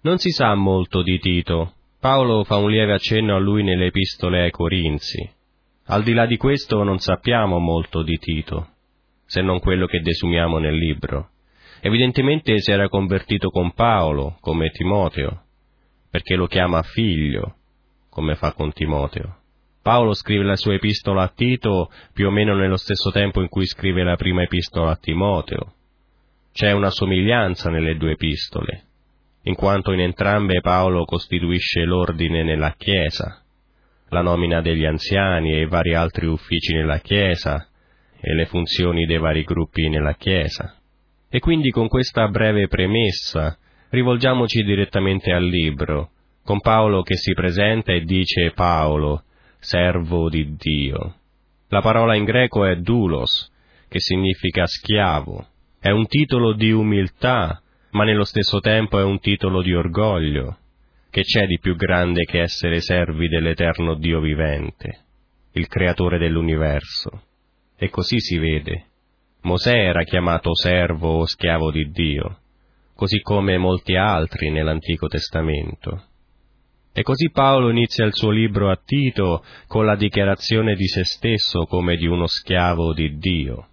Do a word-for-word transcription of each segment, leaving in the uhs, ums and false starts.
Non si sa molto di Tito. Paolo fa un lieve accenno a lui nelle epistole ai Corinzi. Al di là di questo non sappiamo molto di Tito, se non quello che desumiamo nel libro. Evidentemente si era convertito con Paolo, come Timoteo, perché lo chiama figlio, come fa con Timoteo. Paolo scrive la sua epistola a Tito più o meno nello stesso tempo in cui scrive la prima epistola a Timoteo. C'è una somiglianza nelle due epistole, in quanto in entrambe Paolo costituisce l'ordine nella Chiesa, la nomina degli anziani e i vari altri uffici nella Chiesa e le funzioni dei vari gruppi nella Chiesa. E quindi con questa breve premessa rivolgiamoci direttamente al libro, con Paolo che si presenta e dice Paolo, servo di Dio. La parola in greco è doulos, che significa schiavo. È un titolo di umiltà, ma nello stesso tempo è un titolo di orgoglio. Che c'è di più grande che essere servi dell'eterno Dio vivente, il creatore dell'universo? E così si vede. Mosè era chiamato servo o schiavo di Dio, così come molti altri nell'Antico Testamento. E così Paolo inizia il suo libro a Tito con la dichiarazione di se stesso come di uno schiavo di Dio.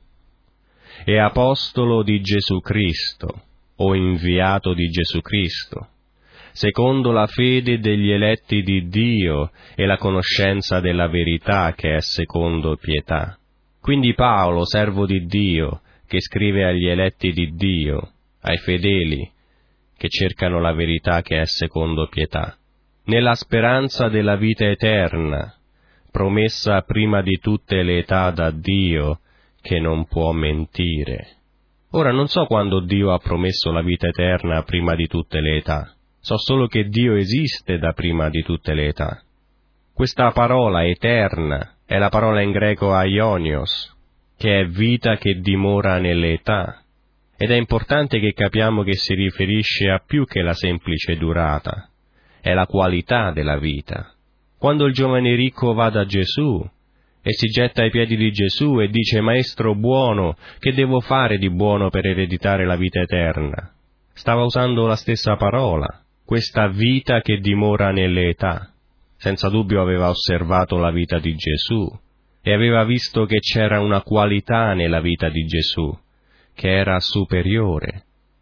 E apostolo di Gesù Cristo, o inviato di Gesù Cristo, secondo la fede degli eletti di Dio e la conoscenza della verità che è secondo pietà. Quindi Paolo, servo di Dio, che scrive agli eletti di Dio, ai fedeli, che cercano la verità che è secondo pietà, nella speranza della vita eterna, promessa prima di tutte le età da Dio, che non può mentire. Ora non so quando Dio ha promesso la vita eterna prima di tutte le età, so solo che Dio esiste da prima di tutte le età. Questa parola eterna è la parola in greco aionios, che è vita che dimora nelle età, ed è importante che capiamo che si riferisce a più che la semplice durata, è la qualità della vita. Quando il giovane ricco va da Gesù e si getta ai piedi di Gesù e dice «Maestro buono, che devo fare di buono per ereditare la vita eterna?» Stava usando la stessa parola, questa vita che dimora nelle età. Senza dubbio aveva osservato la vita di Gesù e aveva visto che c'era una qualità nella vita di Gesù che era superiore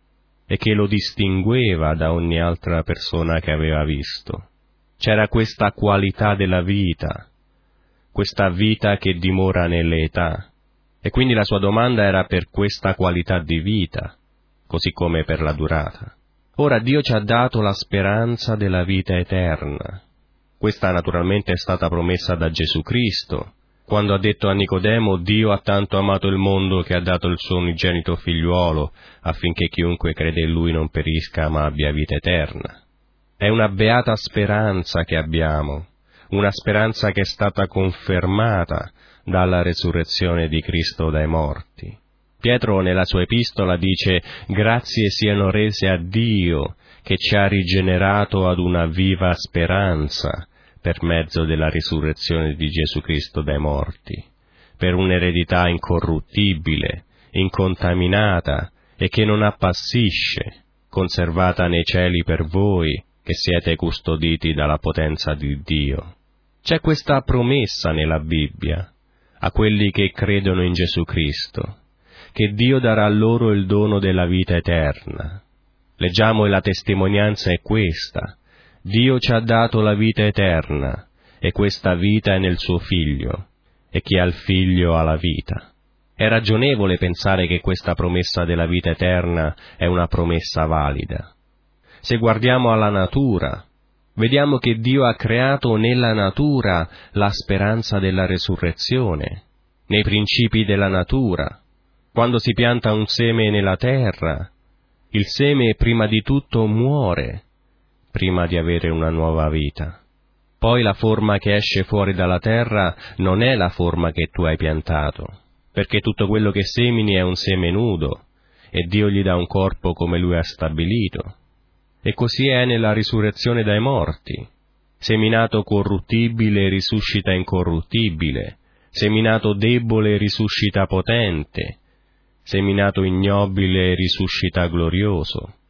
e che lo distingueva da ogni altra persona che aveva visto. C'era questa qualità della vita, questa vita che dimora nelle età, e quindi la sua domanda era per questa qualità di vita, così come per la durata. Ora Dio ci ha dato la speranza della vita eterna. Questa naturalmente è stata promessa da Gesù Cristo, quando ha detto a Nicodemo «Dio ha tanto amato il mondo che ha dato il suo unigenito figliuolo, affinché chiunque crede in Lui non perisca ma abbia vita eterna». È una beata speranza che abbiamo, una speranza che è stata confermata dalla resurrezione di Cristo dai morti. Pietro nella sua epistola dice «Grazie siano rese a Dio che ci ha rigenerato ad una viva speranza per mezzo della risurrezione di Gesù Cristo dai morti, per un'eredità incorruttibile, incontaminata e che non appassisce, conservata nei cieli per voi, che siete custoditi dalla potenza di Dio». C'è questa promessa nella Bibbia a quelli che credono in Gesù Cristo, che Dio darà loro il dono della vita eterna. Leggiamo e la testimonianza è questa: Dio ci ha dato la vita eterna, e questa vita è nel suo Figlio, e chi ha il Figlio ha la vita. È ragionevole pensare che questa promessa della vita eterna è una promessa valida. Se guardiamo alla natura, vediamo che Dio ha creato nella natura la speranza della resurrezione, nei principi della natura. Quando si pianta un seme nella terra, il seme prima di tutto muore, prima di avere una nuova vita. Poi la forma che esce fuori dalla terra non è la forma che tu hai piantato, perché tutto quello che semini è un seme nudo, e Dio gli dà un corpo come Lui ha stabilito. E così è nella risurrezione dai morti. Seminato corruttibile risuscita incorruttibile, seminato debole risuscita potente, seminato ignobile risuscita glorioso,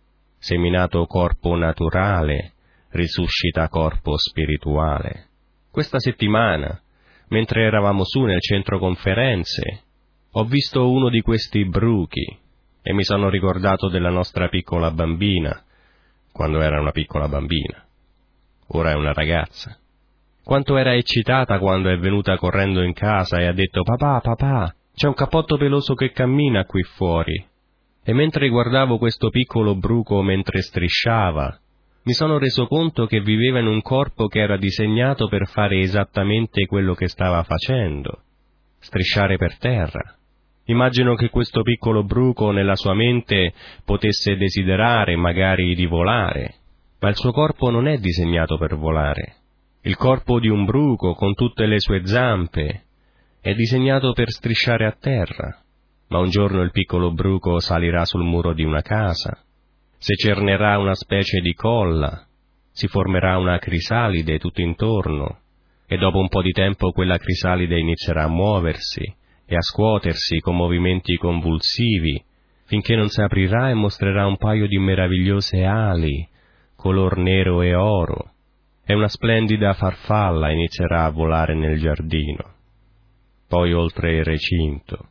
seminato corpo naturale, risuscita corpo spirituale. Questa settimana, mentre eravamo su nel centro conferenze, ho visto uno di questi bruchi e mi sono ricordato della nostra piccola bambina, quando era una piccola bambina. Ora è una ragazza. Quanto era eccitata quando è venuta correndo in casa e ha detto: «Papà, papà, c'è un cappotto peloso che cammina qui fuori». E mentre guardavo questo piccolo bruco mentre strisciava, mi sono reso conto che viveva in un corpo che era disegnato per fare esattamente quello che stava facendo: strisciare per terra. Immagino che questo piccolo bruco nella sua mente potesse desiderare magari di volare, ma il suo corpo non è disegnato per volare. Il corpo di un bruco, con tutte le sue zampe, è disegnato per strisciare a terra. Ma un giorno il piccolo bruco salirà sul muro di una casa, secernerà una specie di colla, si formerà una crisalide tutto intorno, e dopo un po' di tempo quella crisalide inizierà a muoversi e a scuotersi con movimenti convulsivi, finché non si aprirà e mostrerà un paio di meravigliose ali, color nero e oro, e una splendida farfalla inizierà a volare nel giardino, poi oltre il recinto,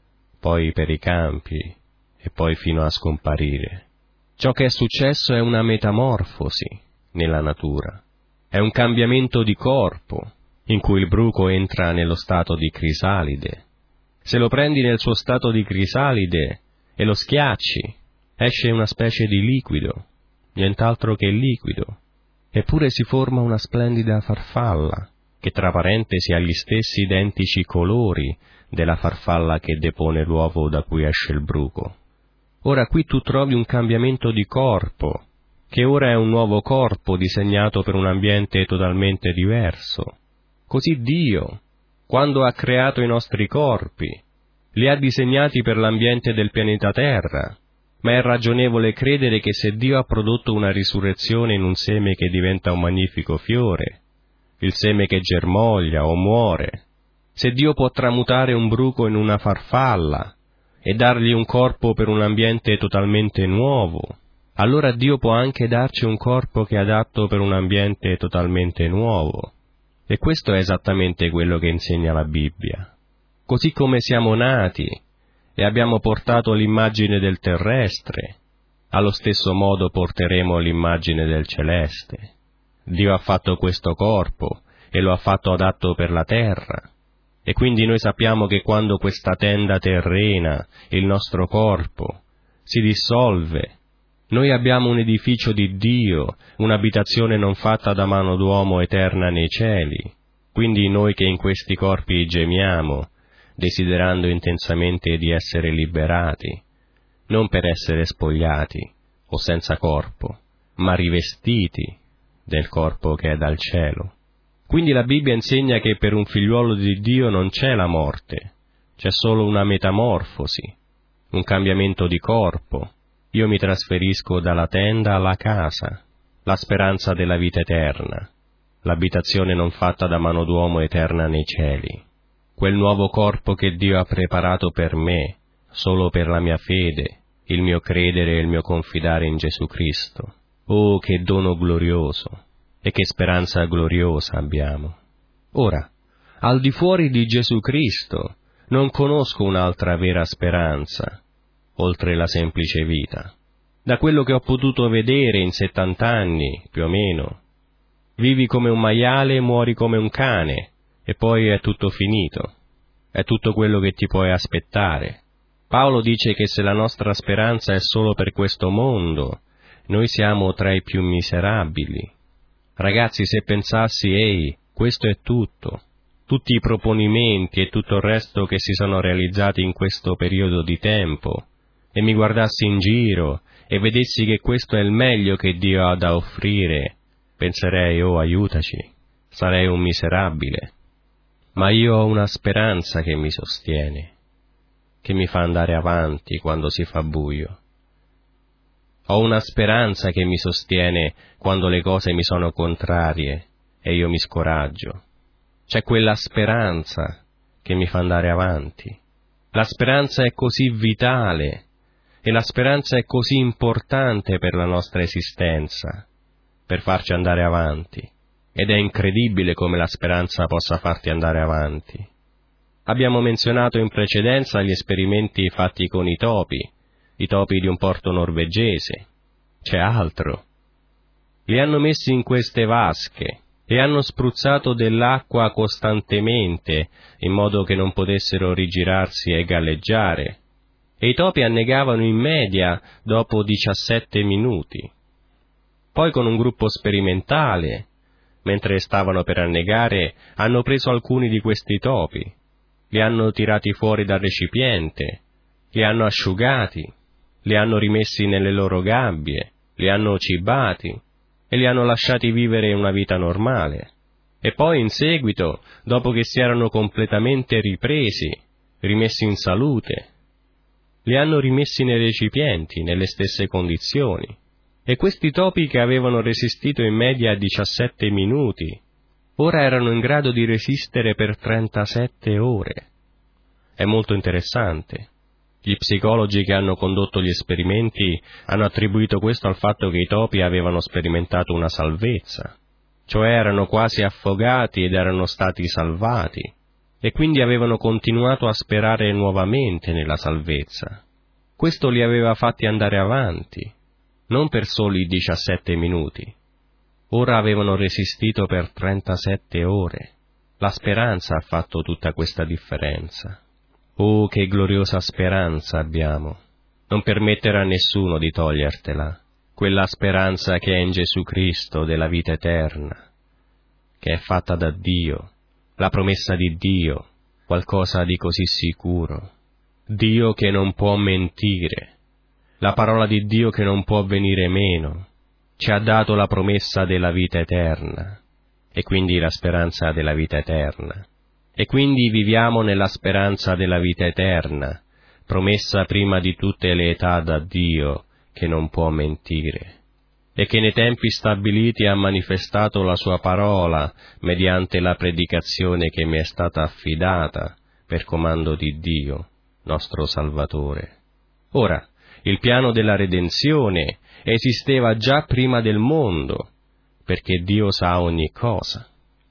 poi per i campi, e poi fino a scomparire. Ciò che è successo è una metamorfosi nella natura, è un cambiamento di corpo, in cui il bruco entra nello stato di crisalide. Se lo prendi nel suo stato di crisalide e lo schiacci, esce una specie di liquido, nient'altro che liquido, eppure si forma una splendida farfalla, che tra parentesi ha gli stessi identici colori della farfalla che depone l'uovo da cui esce il bruco. Ora qui tu trovi un cambiamento di corpo, che ora è un nuovo corpo disegnato per un ambiente totalmente diverso. Così Dio, quando ha creato i nostri corpi, li ha disegnati per l'ambiente del pianeta Terra, ma è ragionevole credere che se Dio ha prodotto una risurrezione in un seme che diventa un magnifico fiore, il seme che germoglia o muore, se Dio può tramutare un bruco in una farfalla e dargli un corpo per un ambiente totalmente nuovo, allora Dio può anche darci un corpo che è adatto per un ambiente totalmente nuovo. E questo è esattamente quello che insegna la Bibbia. Così come siamo nati e abbiamo portato l'immagine del terrestre, allo stesso modo porteremo l'immagine del celeste. Dio ha fatto questo corpo e lo ha fatto adatto per la terra. E quindi noi sappiamo che quando questa tenda terrena, il nostro corpo, si dissolve, noi abbiamo un edificio di Dio, un'abitazione non fatta da mano d'uomo eterna nei cieli. Quindi noi che in questi corpi gemiamo, desiderando intensamente di essere liberati, non per essere spogliati o senza corpo, ma rivestiti del corpo che è dal cielo. Quindi la Bibbia insegna che per un figliuolo di Dio non c'è la morte, c'è solo una metamorfosi, un cambiamento di corpo. Io mi trasferisco dalla tenda alla casa, la speranza della vita eterna, l'abitazione non fatta da mano d'uomo eterna nei cieli, quel nuovo corpo che Dio ha preparato per me, solo per la mia fede, il mio credere e il mio confidare in Gesù Cristo. Oh, che dono glorioso! E che speranza gloriosa abbiamo. Ora, al di fuori di Gesù Cristo, non conosco un'altra vera speranza, oltre la semplice vita. Da quello che ho potuto vedere in settant'anni, più o meno, vivi come un maiale e muori come un cane, e poi è tutto finito. È tutto quello che ti puoi aspettare. Paolo dice che se la nostra speranza è solo per questo mondo, noi siamo tra i più miserabili. Ragazzi, se pensassi, ehi, questo è tutto, tutti i proponimenti e tutto il resto che si sono realizzati in questo periodo di tempo, e mi guardassi in giro e vedessi che questo è il meglio che Dio ha da offrire, penserei, oh, aiutaci, sarei un miserabile. Ma io ho una speranza che mi sostiene, che mi fa andare avanti quando si fa buio. Ho una speranza che mi sostiene quando le cose mi sono contrarie e io mi scoraggio. C'è quella speranza che mi fa andare avanti. La speranza è così vitale e la speranza è così importante per la nostra esistenza, per farci andare avanti, ed è incredibile come la speranza possa farti andare avanti. Abbiamo menzionato in precedenza gli esperimenti fatti con i topi, i topi di un porto norvegese. C'è altro. Li hanno messi in queste vasche e hanno spruzzato dell'acqua costantemente, in modo che non potessero rigirarsi e galleggiare, e i topi annegavano in media dopo diciassette minuti. Poi con un gruppo sperimentale, mentre stavano per annegare, hanno preso alcuni di questi topi, li hanno tirati fuori dal recipiente, li hanno asciugati, li hanno rimessi nelle loro gabbie, li hanno cibati e li hanno lasciati vivere una vita normale. E poi in seguito, dopo che si erano completamente ripresi, rimessi in salute, li hanno rimessi nei recipienti, nelle stesse condizioni. E questi topi che avevano resistito in media diciassette minuti, ora erano in grado di resistere per trentasette ore. È molto interessante. Gli psicologi che hanno condotto gli esperimenti hanno attribuito questo al fatto che i topi avevano sperimentato una salvezza, cioè erano quasi affogati ed erano stati salvati, e quindi avevano continuato a sperare nuovamente nella salvezza. Questo li aveva fatti andare avanti, non per soli diciassette minuti. Ora avevano resistito per trentasette ore. La speranza ha fatto tutta questa differenza. Oh, che gloriosa speranza abbiamo! Non permettere a nessuno di togliertela, quella speranza che è in Gesù Cristo della vita eterna, che è fatta da Dio, la promessa di Dio, qualcosa di così sicuro. Dio che non può mentire, la parola di Dio che non può venire meno, ci ha dato la promessa della vita eterna, e quindi la speranza della vita eterna. E quindi viviamo nella speranza della vita eterna, promessa prima di tutte le età da Dio, che non può mentire, e che nei tempi stabiliti ha manifestato la sua parola mediante la predicazione che mi è stata affidata per comando di Dio, nostro Salvatore. Ora, il piano della redenzione esisteva già prima del mondo, perché Dio sa ogni cosa.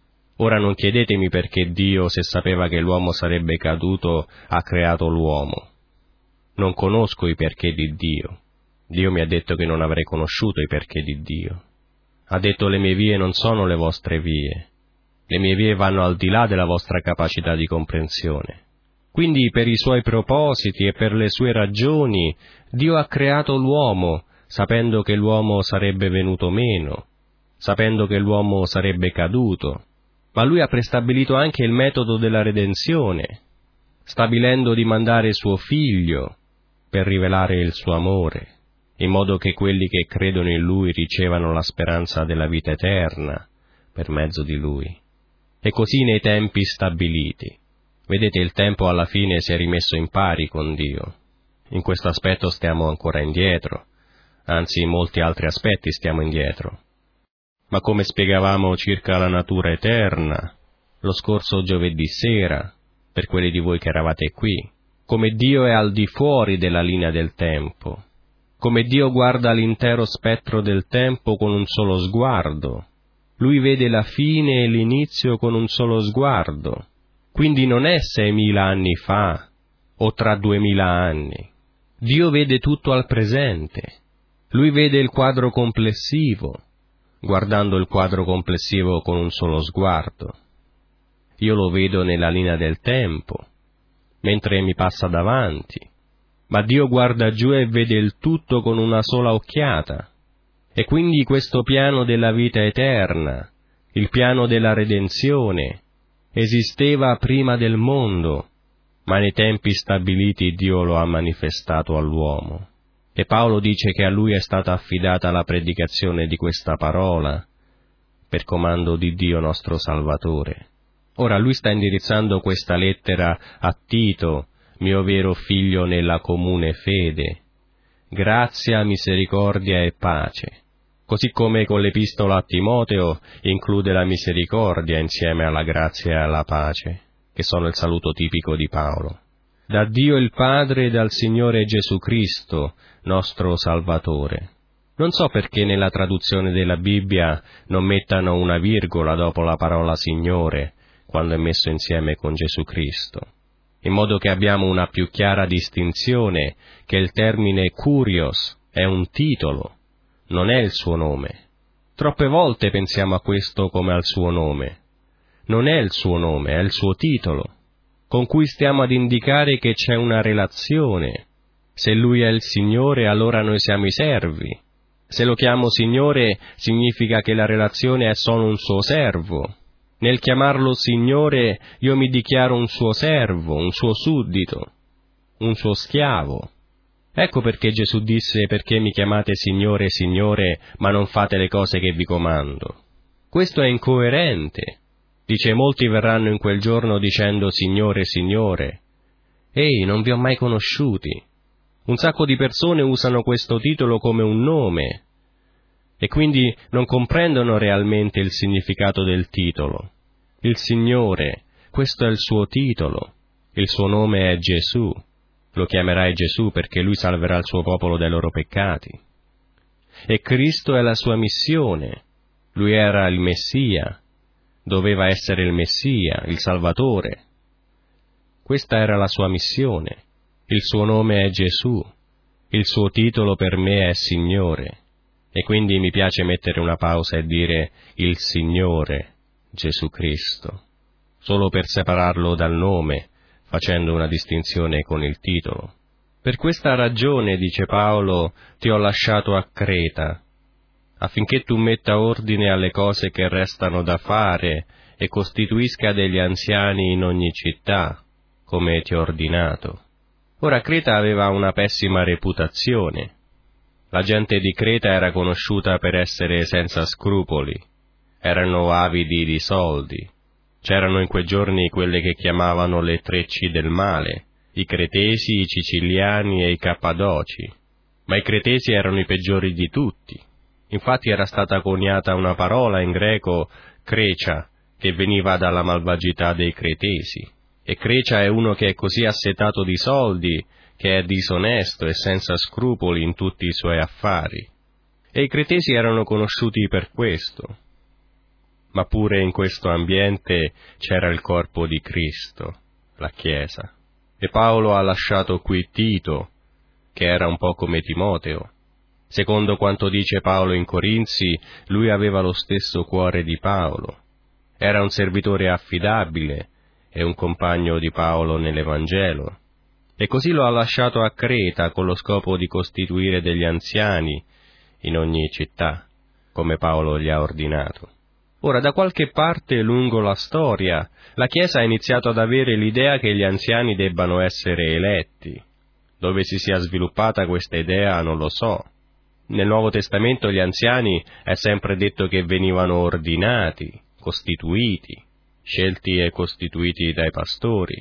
Ora non chiedetemi perché Dio, se sapeva che l'uomo sarebbe caduto, ha creato l'uomo. Non conosco i perché di Dio. Dio mi ha detto che non avrei conosciuto i perché di Dio. Ha detto: le mie vie non sono le vostre vie. Le mie vie vanno al di là della vostra capacità di comprensione. Quindi per i suoi propositi e per le sue ragioni, Dio ha creato l'uomo, sapendo che l'uomo sarebbe venuto meno, sapendo che l'uomo sarebbe caduto. Ma Lui ha prestabilito anche il metodo della redenzione, stabilendo di mandare suo Figlio per rivelare il suo amore, in modo che quelli che credono in Lui ricevano la speranza della vita eterna per mezzo di Lui. E così nei tempi stabiliti. Vedete, il tempo alla fine si è rimesso in pari con Dio. In questo aspetto stiamo ancora indietro, anzi in molti altri aspetti stiamo indietro. Ma come spiegavamo circa la natura eterna, lo scorso giovedì sera, per quelli di voi che eravate qui, come Dio è al di fuori della linea del tempo, come Dio guarda l'intero spettro del tempo con un solo sguardo, Lui vede la fine e l'inizio con un solo sguardo, quindi non è seimila anni fa o tra duemila anni. Dio vede tutto al presente, Lui vede il quadro complessivo, guardando il quadro complessivo con un solo sguardo. Io lo vedo nella linea del tempo, mentre mi passa davanti, ma Dio guarda giù e vede il tutto con una sola occhiata. E quindi questo piano della vita eterna, il piano della redenzione, esisteva prima del mondo, ma nei tempi stabiliti Dio lo ha manifestato all'uomo. E Paolo dice che a lui è stata affidata la predicazione di questa parola, per comando di Dio nostro Salvatore. Ora lui sta indirizzando questa lettera a Tito, mio vero figlio nella comune fede. Grazia, misericordia e pace. Così come con l'epistola a Timoteo include la misericordia insieme alla grazia e alla pace, che sono il saluto tipico di Paolo. da Dio il Padre e dal Signore Gesù Cristo, nostro Salvatore. Non so perché nella traduzione della Bibbia non mettano una virgola dopo la parola Signore, quando è messo insieme con Gesù Cristo, in modo che abbiamo una più chiara distinzione che il termine Kurios è un titolo, non è il suo nome. Troppe volte pensiamo a questo come al suo nome. Non è il suo nome, è il suo titolo, con cui stiamo ad indicare che c'è una relazione. Se Lui è il Signore, allora noi siamo i servi. Se lo chiamo Signore, significa che la relazione è solo un suo servo. Nel chiamarlo Signore, io mi dichiaro un suo servo, un suo suddito, un suo schiavo. Ecco perché Gesù disse: perché mi chiamate Signore, Signore, ma non fate le cose che vi comando. Questo è incoerente. Dice: molti verranno in quel giorno dicendo Signore, Signore. Ehi, non vi ho mai conosciuti. Un sacco di persone usano questo titolo come un nome e quindi non comprendono realmente il significato del titolo. Il Signore, questo è il suo titolo, il suo nome è Gesù. Lo chiamerai Gesù perché Lui salverà il suo popolo dai loro peccati. E Cristo è la sua missione. Lui era il Messia, doveva essere il Messia, il Salvatore. Questa era la sua missione. Il suo nome è Gesù, il suo titolo per me è Signore, e quindi mi piace mettere una pausa e dire il Signore Gesù Cristo, solo per separarlo dal nome, facendo una distinzione con il titolo. Per questa ragione, dice Paolo, ti ho lasciato a Creta, affinché tu metta ordine alle cose che restano da fare e costituisca degli anziani in ogni città, come ti ho ordinato. Ora Creta aveva una pessima reputazione. La gente di Creta era conosciuta per essere senza scrupoli, erano avidi di soldi. C'erano in quei giorni quelle che chiamavano le tre C del male, i cretesi, i siciliani e i cappadoci. Ma i cretesi erano i peggiori di tutti. Infatti era stata coniata una parola in greco, Crecia, che veniva dalla malvagità dei cretesi. E Crecia è uno che è così assetato di soldi, che è disonesto e senza scrupoli in tutti i suoi affari. E i cretesi erano conosciuti per questo. Ma pure in questo ambiente c'era il corpo di Cristo, la Chiesa. E Paolo ha lasciato qui Tito, che era un po' come Timoteo. Secondo quanto dice Paolo in Corinzi, lui aveva lo stesso cuore di Paolo. Era un servitore affidabile, e un compagno di Paolo nell'Evangelo, e così lo ha lasciato a Creta con lo scopo di costituire degli anziani in ogni città, come Paolo gli ha ordinato. Ora, da qualche parte lungo la storia, la Chiesa ha iniziato ad avere l'idea che gli anziani debbano essere eletti. Dove si sia sviluppata questa idea non lo so. Nel Nuovo Testamento gli anziani è sempre detto che venivano ordinati, costituiti, scelti e costituiti dai pastori.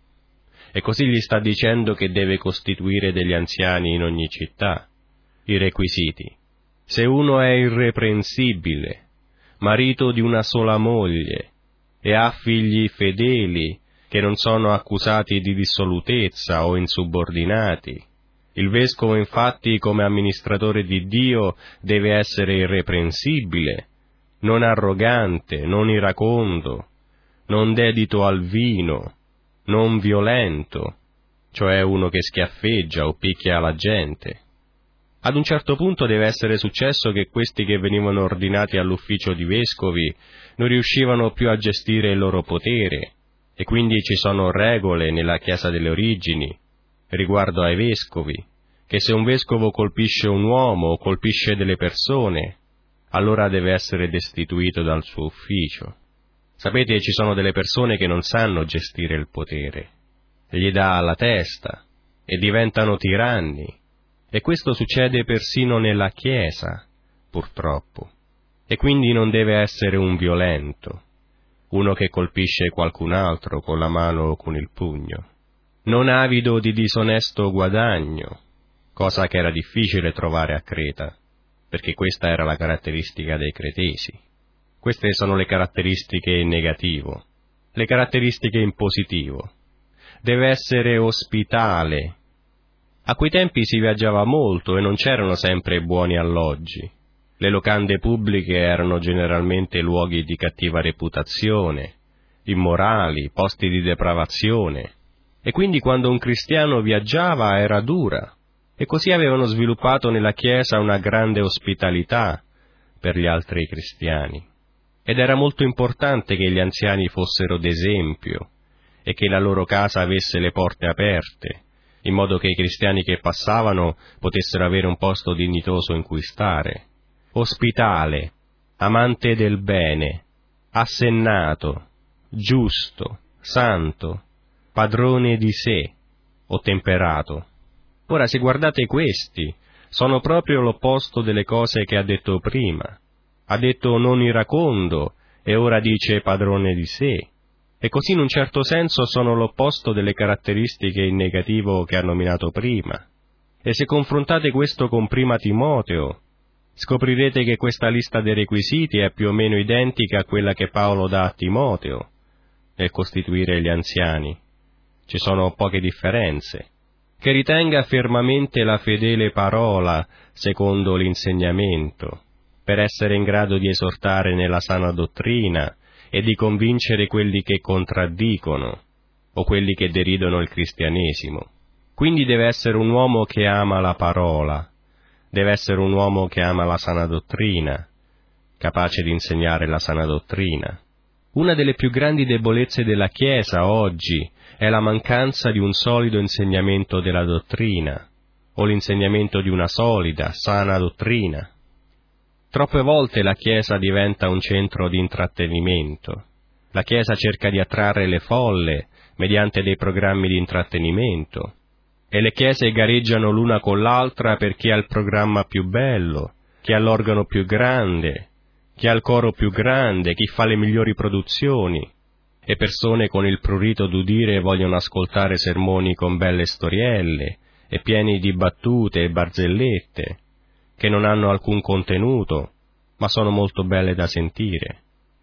E così gli sta dicendo che deve costituire degli anziani in ogni città. I requisiti. Se uno è irreprensibile, marito di una sola moglie, e ha figli fedeli, che non sono accusati di dissolutezza o insubordinati, il vescovo infatti come amministratore di Dio deve essere irreprensibile, non arrogante, non iracondo, non dedito al vino, non violento, cioè uno che schiaffeggia o picchia la gente. Ad un certo punto deve essere successo che questi che venivano ordinati all'ufficio di vescovi non riuscivano più a gestire il loro potere, e quindi ci sono regole nella Chiesa delle origini riguardo ai vescovi, che se un vescovo colpisce un uomo o colpisce delle persone, allora deve essere destituito dal suo ufficio. Sapete, ci sono delle persone che non sanno gestire il potere, gli dà alla testa e diventano tiranni, e questo succede persino nella Chiesa, purtroppo, e quindi non deve essere un violento, uno che colpisce qualcun altro con la mano o con il pugno, non avido di disonesto guadagno, cosa che era difficile trovare a Creta, perché questa era la caratteristica dei cretesi. Queste sono le caratteristiche in negativo, le caratteristiche in positivo. deve essere ospitale. A quei tempi si viaggiava molto e non c'erano sempre buoni alloggi. Le locande pubbliche erano generalmente luoghi di cattiva reputazione, immorali, posti di depravazione, e quindi quando un cristiano viaggiava era dura, e così avevano sviluppato nella Chiesa una grande ospitalità per gli altri cristiani. Ed era molto importante che gli anziani fossero d'esempio e che la loro casa avesse le porte aperte, in modo che i cristiani che passavano potessero avere un posto dignitoso in cui stare. Ospitale, amante del bene, assennato, giusto, santo, padrone di sé, o temperato. Ora, se guardate questi, sono proprio l'opposto delle cose che ha detto prima. Ha detto non iracondo e ora dice padrone di sé. E così in un certo senso sono l'opposto delle caratteristiche in negativo che ha nominato prima. E se confrontate questo con prima Timoteo, scoprirete che questa lista dei requisiti è più o meno identica a quella che Paolo dà a Timoteo nel costituire gli anziani. Ci sono poche differenze. Che ritenga fermamente la fedele parola secondo l'insegnamento, per essere in grado di esortare nella sana dottrina e di convincere quelli che contraddicono o quelli che deridono il cristianesimo. Quindi deve essere un uomo che ama la parola, deve essere un uomo che ama la sana dottrina, capace di insegnare la sana dottrina. Una delle più grandi debolezze della Chiesa oggi è la mancanza di un solido insegnamento della dottrina, o l'insegnamento di una solida, sana dottrina. Troppe volte la Chiesa diventa un centro di intrattenimento. La Chiesa cerca di attrarre le folle mediante dei programmi di intrattenimento, e le chiese gareggiano l'una con l'altra per chi ha il programma più bello, chi ha l'organo più grande, chi ha il coro più grande, chi fa le migliori produzioni, e persone con il prurito d'udire vogliono ascoltare sermoni con belle storielle e pieni di battute e barzellette, che non hanno alcun contenuto, ma sono molto belle da sentire.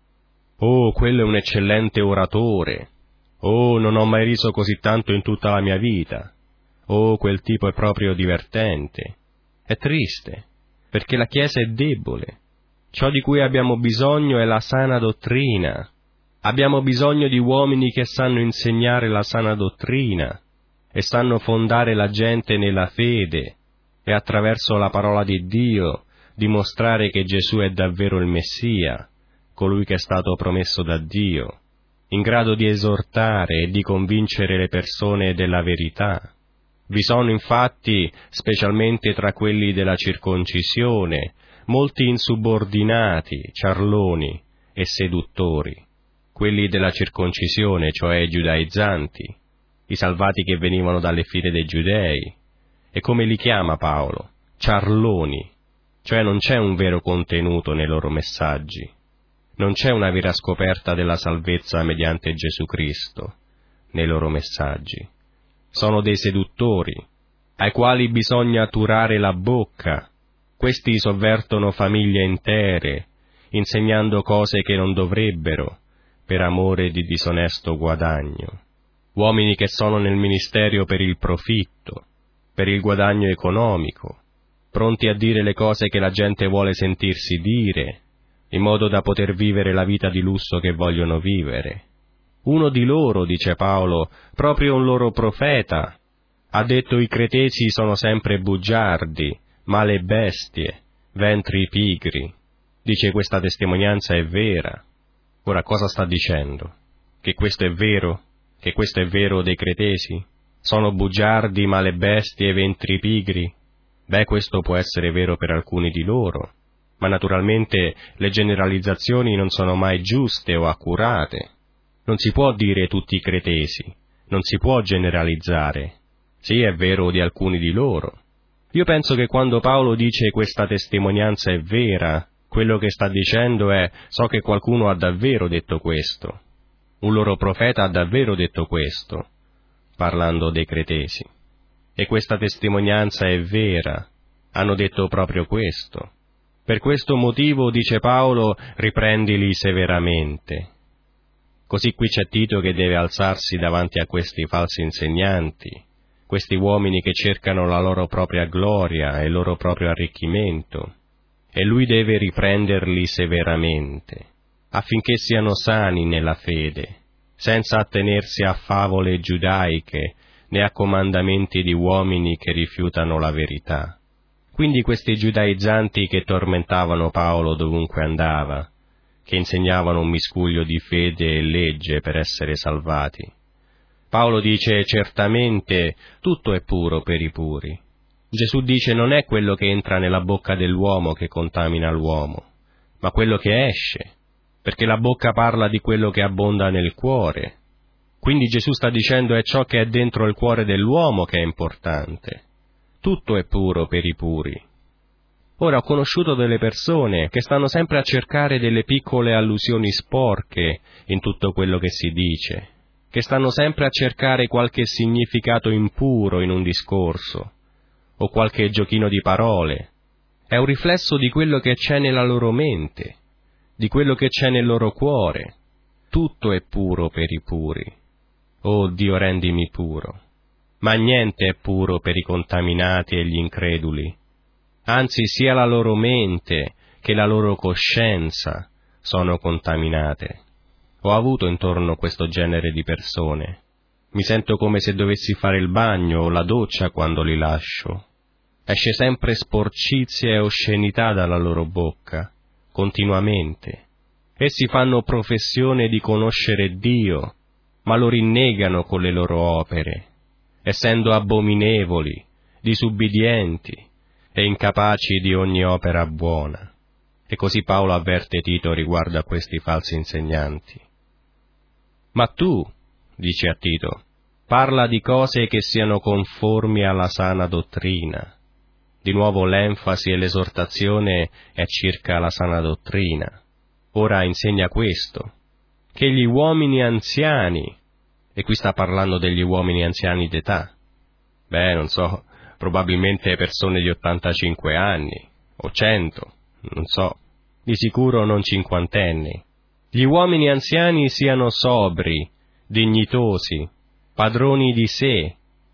Oh, quello è un eccellente oratore. Oh, non ho mai riso così tanto in tutta la mia vita. Oh, quel tipo è proprio divertente. È triste, perché la Chiesa è debole. Ciò di cui abbiamo bisogno è la sana dottrina. Abbiamo bisogno di uomini che sanno insegnare la sana dottrina e sanno fondare la gente nella fede e attraverso la parola di Dio dimostrare che Gesù è davvero il Messia, colui che è stato promesso da Dio, in grado di esortare e di convincere le persone della verità. Vi sono infatti, specialmente tra quelli della circoncisione, molti insubordinati, ciarloni e seduttori. Quelli della circoncisione, cioè i giudaizzanti, i salvati che venivano dalle file dei giudei. E come li chiama Paolo? Ciarloni, cioè non c'è un vero contenuto nei loro messaggi. Non c'è una vera scoperta della salvezza mediante Gesù Cristo nei loro messaggi. Sono dei seduttori, ai quali bisogna turare la bocca. Questi sovvertono famiglie intere, insegnando cose che non dovrebbero, per amore di disonesto guadagno. Uomini che sono nel ministero per il profitto, per il guadagno economico, pronti a dire le cose che la gente vuole sentirsi dire, in modo da poter vivere la vita di lusso che vogliono vivere. Uno di loro, dice Paolo, proprio un loro profeta, ha detto i cretesi sono sempre bugiardi, male bestie, ventri pigri. Dice questa testimonianza è vera. Ora cosa sta dicendo? Che questo è vero? Che questo è vero dei cretesi? Sono bugiardi, male bestie, ventri pigri? Beh, questo può essere vero per alcuni di loro, ma naturalmente le generalizzazioni non sono mai giuste o accurate. Non si può dire tutti i cretesi, non si può generalizzare. Sì, è vero di alcuni di loro. Io penso che quando Paolo dice questa testimonianza è vera, quello che sta dicendo è so che qualcuno ha davvero detto questo. Un loro profeta ha davvero detto questo, parlando dei cretesi. E questa testimonianza è vera, hanno detto proprio questo. Per questo motivo, dice Paolo, riprendili severamente. Così qui c'è Tito che deve alzarsi davanti a questi falsi insegnanti, questi uomini che cercano la loro propria gloria e il loro proprio arricchimento, e lui deve riprenderli severamente, affinché siano sani nella fede, senza attenersi a favole giudaiche né a comandamenti di uomini che rifiutano la verità. Quindi questi giudaizzanti che tormentavano Paolo dovunque andava, che insegnavano un miscuglio di fede e legge per essere salvati. Paolo dice certamente tutto è puro per i puri. Gesù dice non è quello che entra nella bocca dell'uomo che contamina l'uomo, ma quello che esce, perché la bocca parla di quello che abbonda nel cuore. Quindi Gesù sta dicendo è ciò che è dentro il cuore dell'uomo che è importante. Tutto è puro per i puri. Ora ho conosciuto delle persone che stanno sempre a cercare delle piccole allusioni sporche in tutto quello che si dice, che stanno sempre a cercare qualche significato impuro in un discorso, o qualche giochino di parole. È un riflesso di quello che c'è nella loro mente, di quello che c'è nel loro cuore. Tutto è puro per i puri. Oh Dio, rendimi puro. Ma niente è puro per i contaminati e gli increduli. Anzi, sia la loro mente che la loro coscienza sono contaminate. Ho avuto intorno questo genere di persone. Mi sento come se dovessi fare il bagno o la doccia quando li lascio. Esce sempre sporcizia e oscenità dalla loro bocca, continuamente. Essi fanno professione di conoscere Dio, ma lo rinnegano con le loro opere, essendo abominevoli, disubbidienti e incapaci di ogni opera buona. E così Paolo avverte Tito riguardo a questi falsi insegnanti. Ma tu, dice a Tito, parla di cose che siano conformi alla sana dottrina. Di nuovo l'enfasi e l'esortazione è circa la sana dottrina. Ora insegna questo, che gli uomini anziani, e qui sta parlando degli uomini anziani d'età, beh, non so, probabilmente persone di ottantacinque anni, o cento, non so, di sicuro non cinquantenni. Gli uomini anziani siano sobri, dignitosi, padroni di sé,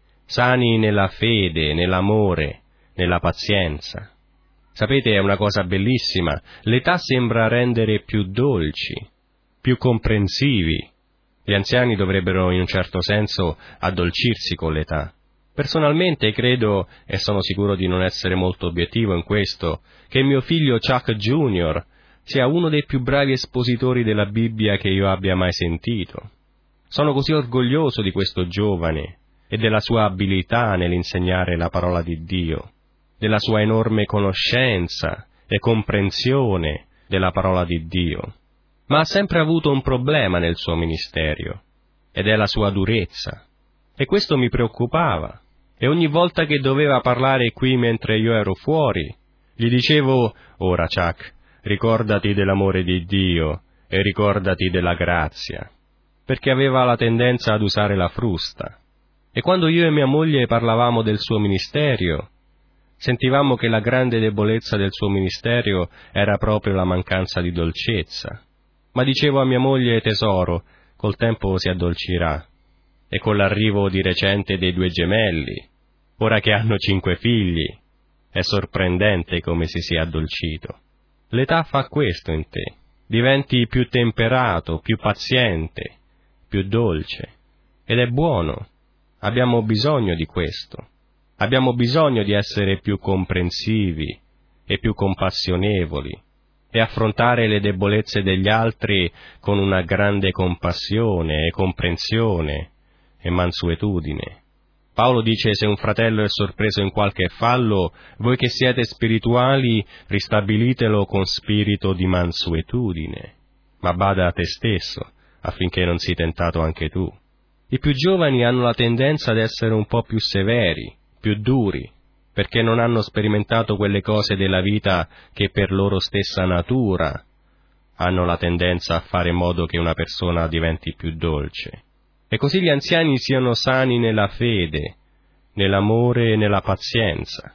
sani nella fede, nell'amore, nella pazienza. Sapete, è una cosa bellissima, l'età sembra rendere più dolci, più comprensivi. Gli anziani dovrebbero in un certo senso addolcirsi con l'età. Personalmente credo, e sono sicuro di non essere molto obiettivo in questo, che mio figlio Chuck Junior sia uno dei più bravi espositori della Bibbia che io abbia mai sentito. Sono così orgoglioso di questo giovane e della sua abilità nell'insegnare la parola di Dio, della sua enorme conoscenza e comprensione della parola di Dio. Ma ha sempre avuto un problema nel suo ministero, ed è la sua durezza. E questo mi preoccupava. E ogni volta che doveva parlare qui mentre io ero fuori, gli dicevo, ora Chuck, ricordati dell'amore di Dio e ricordati della grazia, perché aveva la tendenza ad usare la frusta. E quando io e mia moglie parlavamo del suo ministero, sentivamo che la grande debolezza del suo ministero era proprio la mancanza di dolcezza. Ma dicevo a mia moglie, tesoro, col tempo si addolcirà. E con l'arrivo di recente dei due gemelli, ora che hanno cinque figli, è sorprendente come si sia addolcito. L'età fa questo in te, diventi più temperato, più paziente, più dolce, ed è buono. Abbiamo bisogno di questo. Abbiamo bisogno di essere più comprensivi e più compassionevoli e affrontare le debolezze degli altri con una grande compassione e comprensione e mansuetudine. Paolo dice, se un fratello è sorpreso in qualche fallo, voi che siete spirituali, ristabilitelo con spirito di mansuetudine. Ma bada a te stesso, affinché non sii tentato anche tu. I più giovani hanno la tendenza ad essere un po' più severi, più duri, perché non hanno sperimentato quelle cose della vita che per loro stessa natura hanno la tendenza a fare in modo che una persona diventi più dolce. E così gli anziani siano sani nella fede, nell'amore e nella pazienza.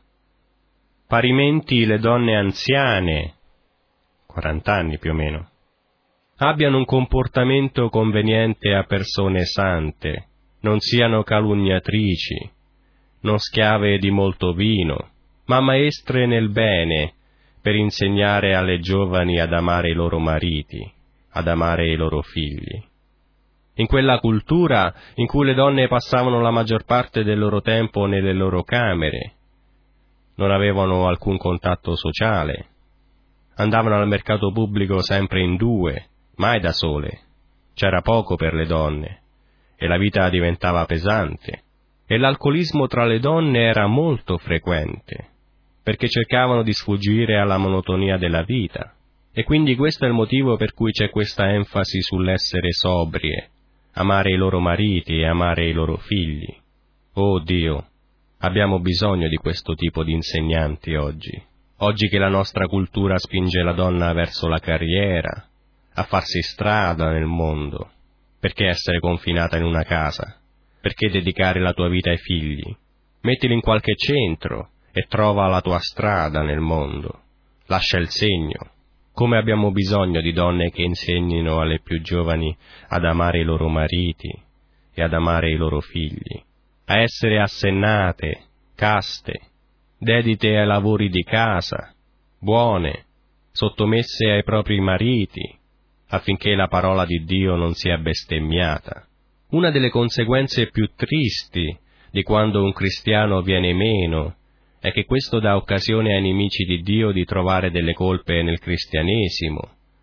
Parimenti le donne anziane, quarant'anni più o meno, abbiano un comportamento conveniente a persone sante, non siano calunniatrici, non schiave di molto vino, ma maestre nel bene, per insegnare alle giovani ad amare i loro mariti, ad amare i loro figli. In quella cultura in cui le donne passavano la maggior parte del loro tempo nelle loro camere, non avevano alcun contatto sociale, andavano al mercato pubblico sempre in due, mai da sole, c'era poco per le donne, e la vita diventava pesante, e l'alcolismo tra le donne era molto frequente, perché cercavano di sfuggire alla monotonia della vita, e quindi questo è il motivo per cui c'è questa enfasi sull'essere sobrie, amare i loro mariti e amare i loro figli. Oh Dio, abbiamo bisogno di questo tipo di insegnanti oggi, oggi che la nostra cultura spinge la donna verso la carriera, a farsi strada nel mondo. Perché essere confinata in una casa? Perché dedicare la tua vita ai figli? Mettili in qualche centro e trova la tua strada nel mondo. Lascia il segno. Come abbiamo bisogno di donne che insegnino alle più giovani ad amare i loro mariti e ad amare i loro figli, a essere assennate, caste, dedite ai lavori di casa, buone, sottomesse ai propri mariti, affinché la parola di Dio non sia bestemmiata. Una delle conseguenze più tristi di quando un cristiano viene meno è che questo dà occasione ai nemici di Dio di trovare delle colpe nel cristianesimo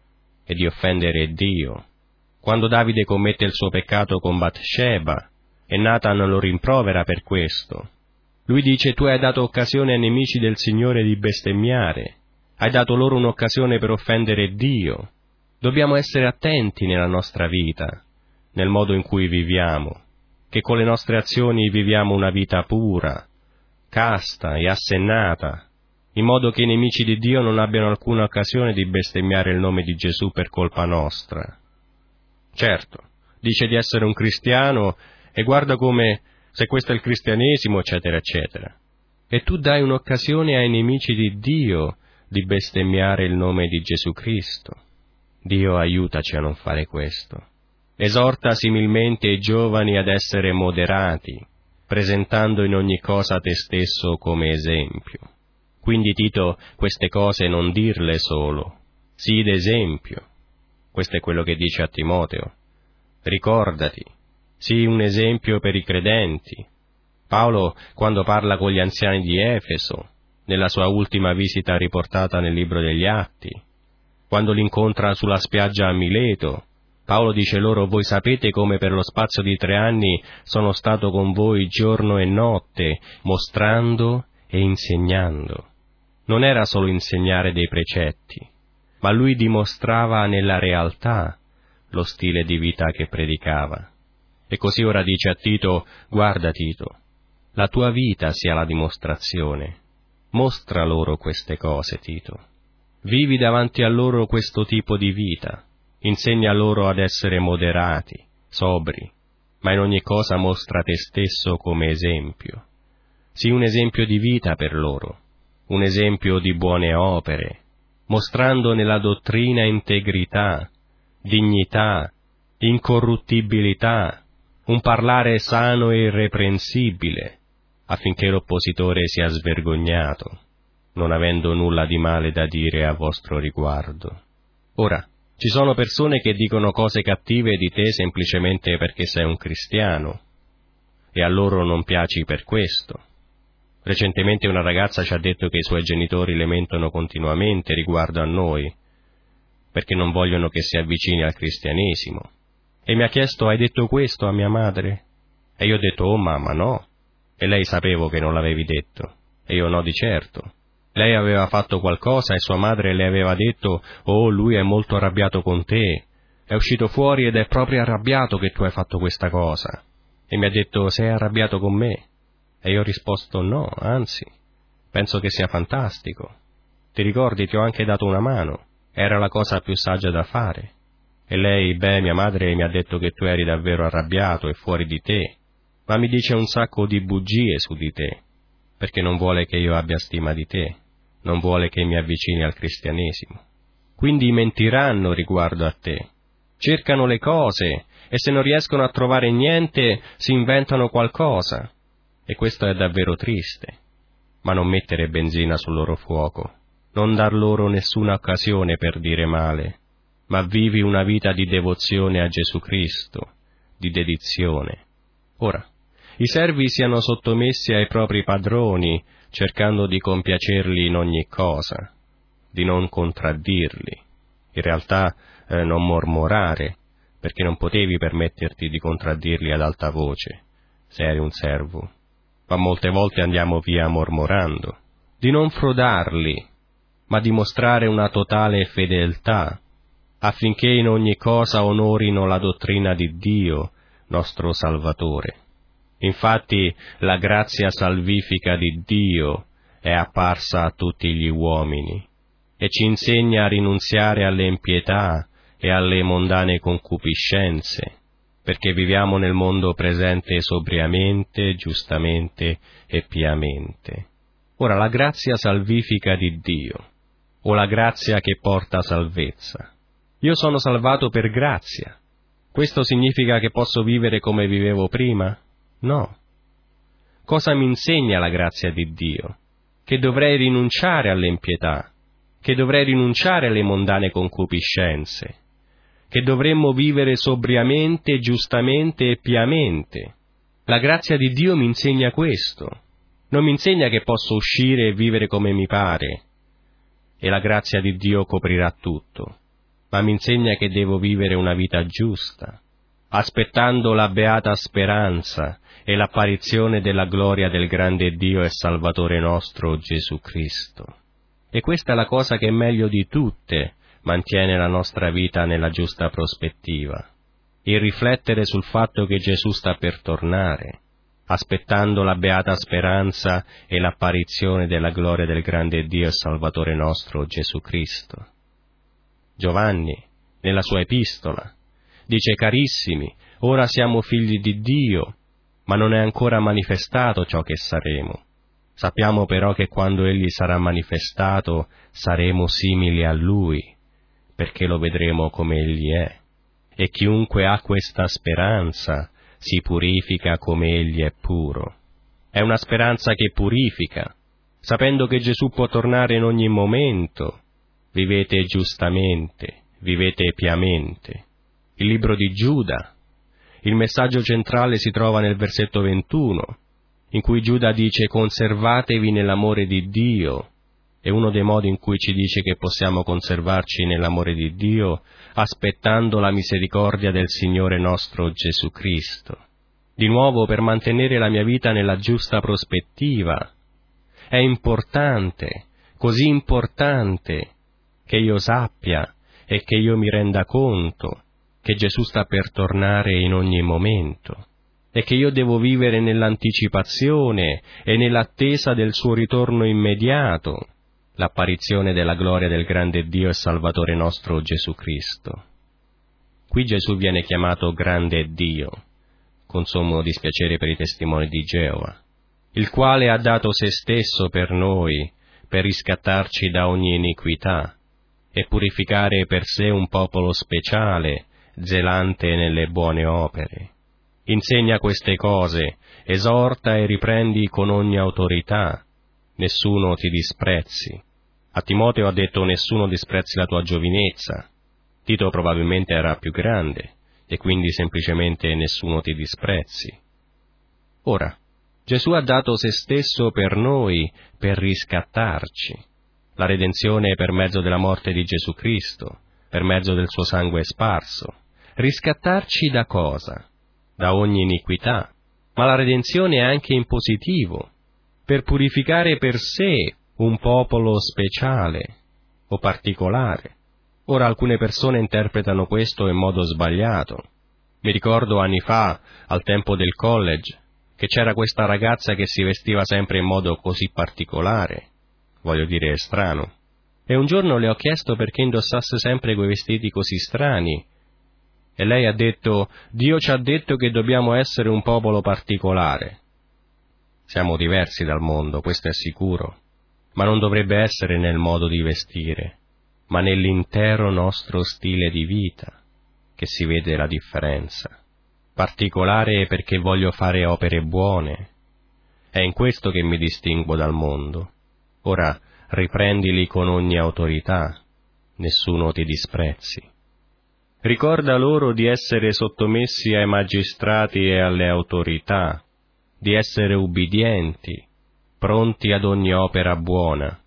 e di offendere Dio. Quando Davide commette il suo peccato con Batsheba e Nathan lo rimprovera per questo, lui dice: tu hai dato occasione ai nemici del Signore di bestemmiare, hai dato loro un'occasione per offendere Dio. Dobbiamo essere attenti nella nostra vita, nel modo in cui viviamo, che con le nostre azioni viviamo una vita pura, casta e assennata, in modo che i nemici di Dio non abbiano alcuna occasione di bestemmiare il nome di Gesù per colpa nostra. Certo, dice di essere un cristiano e guarda come se questo è il cristianesimo, eccetera, eccetera. E tu dai un'occasione ai nemici di Dio di bestemmiare il nome di Gesù Cristo. Dio aiutaci a non fare questo. Esorta similmente i giovani ad essere moderati, presentando in ogni cosa te stesso come esempio. Quindi Tito, queste cose non dirle solo, sii d'esempio. Questo è quello che dice a Timoteo. Ricordati, sii un esempio per i credenti. Paolo, quando parla con gli anziani di Efeso, nella sua ultima visita riportata nel libro degli Atti, quando li incontra sulla spiaggia a Mileto, Paolo dice loro: voi sapete come per lo spazio di tre anni sono stato con voi giorno e notte, mostrando e insegnando. Non era solo insegnare dei precetti, ma lui dimostrava nella realtà lo stile di vita che predicava. E così ora dice a Tito: guarda Tito, la tua vita sia la dimostrazione. Mostra loro queste cose, Tito. Vivi davanti a loro questo tipo di vita. Insegna loro ad essere moderati, sobri, ma in ogni cosa mostra te stesso come esempio. Sii un esempio di vita per loro, un esempio di buone opere, mostrando nella dottrina integrità, dignità, incorruttibilità, un parlare sano e irreprensibile, affinché l'oppositore sia svergognato, non avendo nulla di male da dire a vostro riguardo. Ora, ci sono persone che dicono cose cattive di te semplicemente perché sei un cristiano, e a loro non piaci per questo. Recentemente una ragazza ci ha detto che i suoi genitori le mentono continuamente riguardo a noi, perché non vogliono che si avvicini al cristianesimo. E mi ha chiesto: hai detto questo a mia madre? E io ho detto: oh mamma, no. E lei: sapevo che non l'avevi detto. E io: no, di certo. Lei aveva fatto qualcosa e sua madre le aveva detto: oh, lui è molto arrabbiato con te, è uscito fuori ed è proprio arrabbiato che tu hai fatto questa cosa. E mi ha detto: sei arrabbiato con me? E io ho risposto: no, anzi, penso che sia fantastico. Ti ricordi, ti ho anche dato una mano, era la cosa più saggia da fare. E lei: beh, mia madre mi ha detto che tu eri davvero arrabbiato e fuori di te, ma mi dice un sacco di bugie su di te, perché non vuole che io abbia stima di te, non vuole che mi avvicini al cristianesimo. Quindi mentiranno riguardo a te, cercano le cose e se non riescono a trovare niente si inventano qualcosa. E questo è davvero triste. Ma non mettere benzina sul loro fuoco, non dar loro nessuna occasione per dire male, ma vivi una vita di devozione a Gesù Cristo, di dedizione. Ora, i servi siano sottomessi ai propri padroni, cercando di compiacerli in ogni cosa, di non contraddirli, in realtà eh, non mormorare, perché non potevi permetterti di contraddirli ad alta voce, se eri un servo. Ma molte volte andiamo via mormorando, di non frodarli, ma di mostrare una totale fedeltà, affinché in ogni cosa onorino la dottrina di Dio, nostro Salvatore. Infatti la grazia salvifica di Dio è apparsa a tutti gli uomini e ci insegna a rinunziare alle impietà e alle mondane concupiscenze, perché viviamo nel mondo presente sobriamente, giustamente e piamente. Ora, la grazia salvifica di Dio, o la grazia che porta salvezza. Io sono salvato per grazia. Questo significa che posso vivere come vivevo prima? No. Cosa mi insegna la grazia di Dio? Che dovrei rinunciare alle impietà, che dovrei rinunciare alle mondane concupiscenze, che dovremmo vivere sobriamente, giustamente e piamente. La grazia di Dio mi insegna questo. Non mi insegna che posso uscire e vivere come mi pare, e la grazia di Dio coprirà tutto, ma mi insegna che devo vivere una vita giusta, aspettando la beata speranza e l'apparizione della gloria del grande Dio e Salvatore nostro Gesù Cristo. E questa è la cosa che meglio di tutte mantiene la nostra vita nella giusta prospettiva, il riflettere sul fatto che Gesù sta per tornare, aspettando la beata speranza e l'apparizione della gloria del grande Dio e Salvatore nostro Gesù Cristo. Giovanni, nella sua epistola, dice: carissimi, ora siamo figli di Dio, ma non è ancora manifestato ciò che saremo. Sappiamo però che quando Egli sarà manifestato saremo simili a Lui, perché lo vedremo come Egli è. E chiunque ha questa speranza si purifica come Egli è puro. È una speranza che purifica, sapendo che Gesù può tornare in ogni momento. Vivete giustamente, vivete piamente. Il libro di Giuda, il messaggio centrale si trova nel versetto ventuno, in cui Giuda dice: conservatevi nell'amore di Dio. E uno dei modi in cui ci dice che possiamo conservarci nell'amore di Dio, aspettando la misericordia del Signore nostro Gesù Cristo. Di nuovo, per mantenere la mia vita nella giusta prospettiva, è importante, così importante, che io sappia e che io mi renda conto che Gesù sta per tornare in ogni momento e che io devo vivere nell'anticipazione e nell'attesa del suo ritorno immediato, l'apparizione della gloria del grande Dio e Salvatore nostro Gesù Cristo. Qui Gesù viene chiamato grande Dio, con sommo dispiacere per i testimoni di Geova, il quale ha dato se stesso per noi, per riscattarci da ogni iniquità, e purificare per sé un popolo speciale, zelante nelle buone opere. Insegna queste cose, esorta e riprendi con ogni autorità, nessuno ti disprezzi. A Timoteo ha detto: nessuno disprezzi la tua giovinezza. Tito probabilmente era più grande, e quindi semplicemente nessuno ti disprezzi. Ora, Gesù ha dato se stesso per noi, per riscattarci. La redenzione è per mezzo della morte di Gesù Cristo, per mezzo del suo sangue sparso. Riscattarci da cosa? Da ogni iniquità. Ma la redenzione è anche in positivo, per purificare per sé un popolo speciale o particolare. Ora alcune persone interpretano questo in modo sbagliato. Mi ricordo anni fa, al tempo del college, che c'era questa ragazza che si vestiva sempre in modo così particolare, voglio dire strano, e un giorno le ho chiesto perché indossasse sempre quei vestiti così strani, e lei ha detto: Dio ci ha detto che dobbiamo essere un popolo particolare. Siamo diversi dal mondo, questo è sicuro, ma non dovrebbe essere nel modo di vestire, ma nell'intero nostro stile di vita. che si vede la differenza. Particolare perché voglio fare opere buone. È in questo che mi distinguo dal mondo. Ora riprendili con ogni autorità, nessuno ti disprezzi. Ricorda loro di essere sottomessi ai magistrati e alle autorità, di essere ubbidienti, pronti ad ogni opera buona.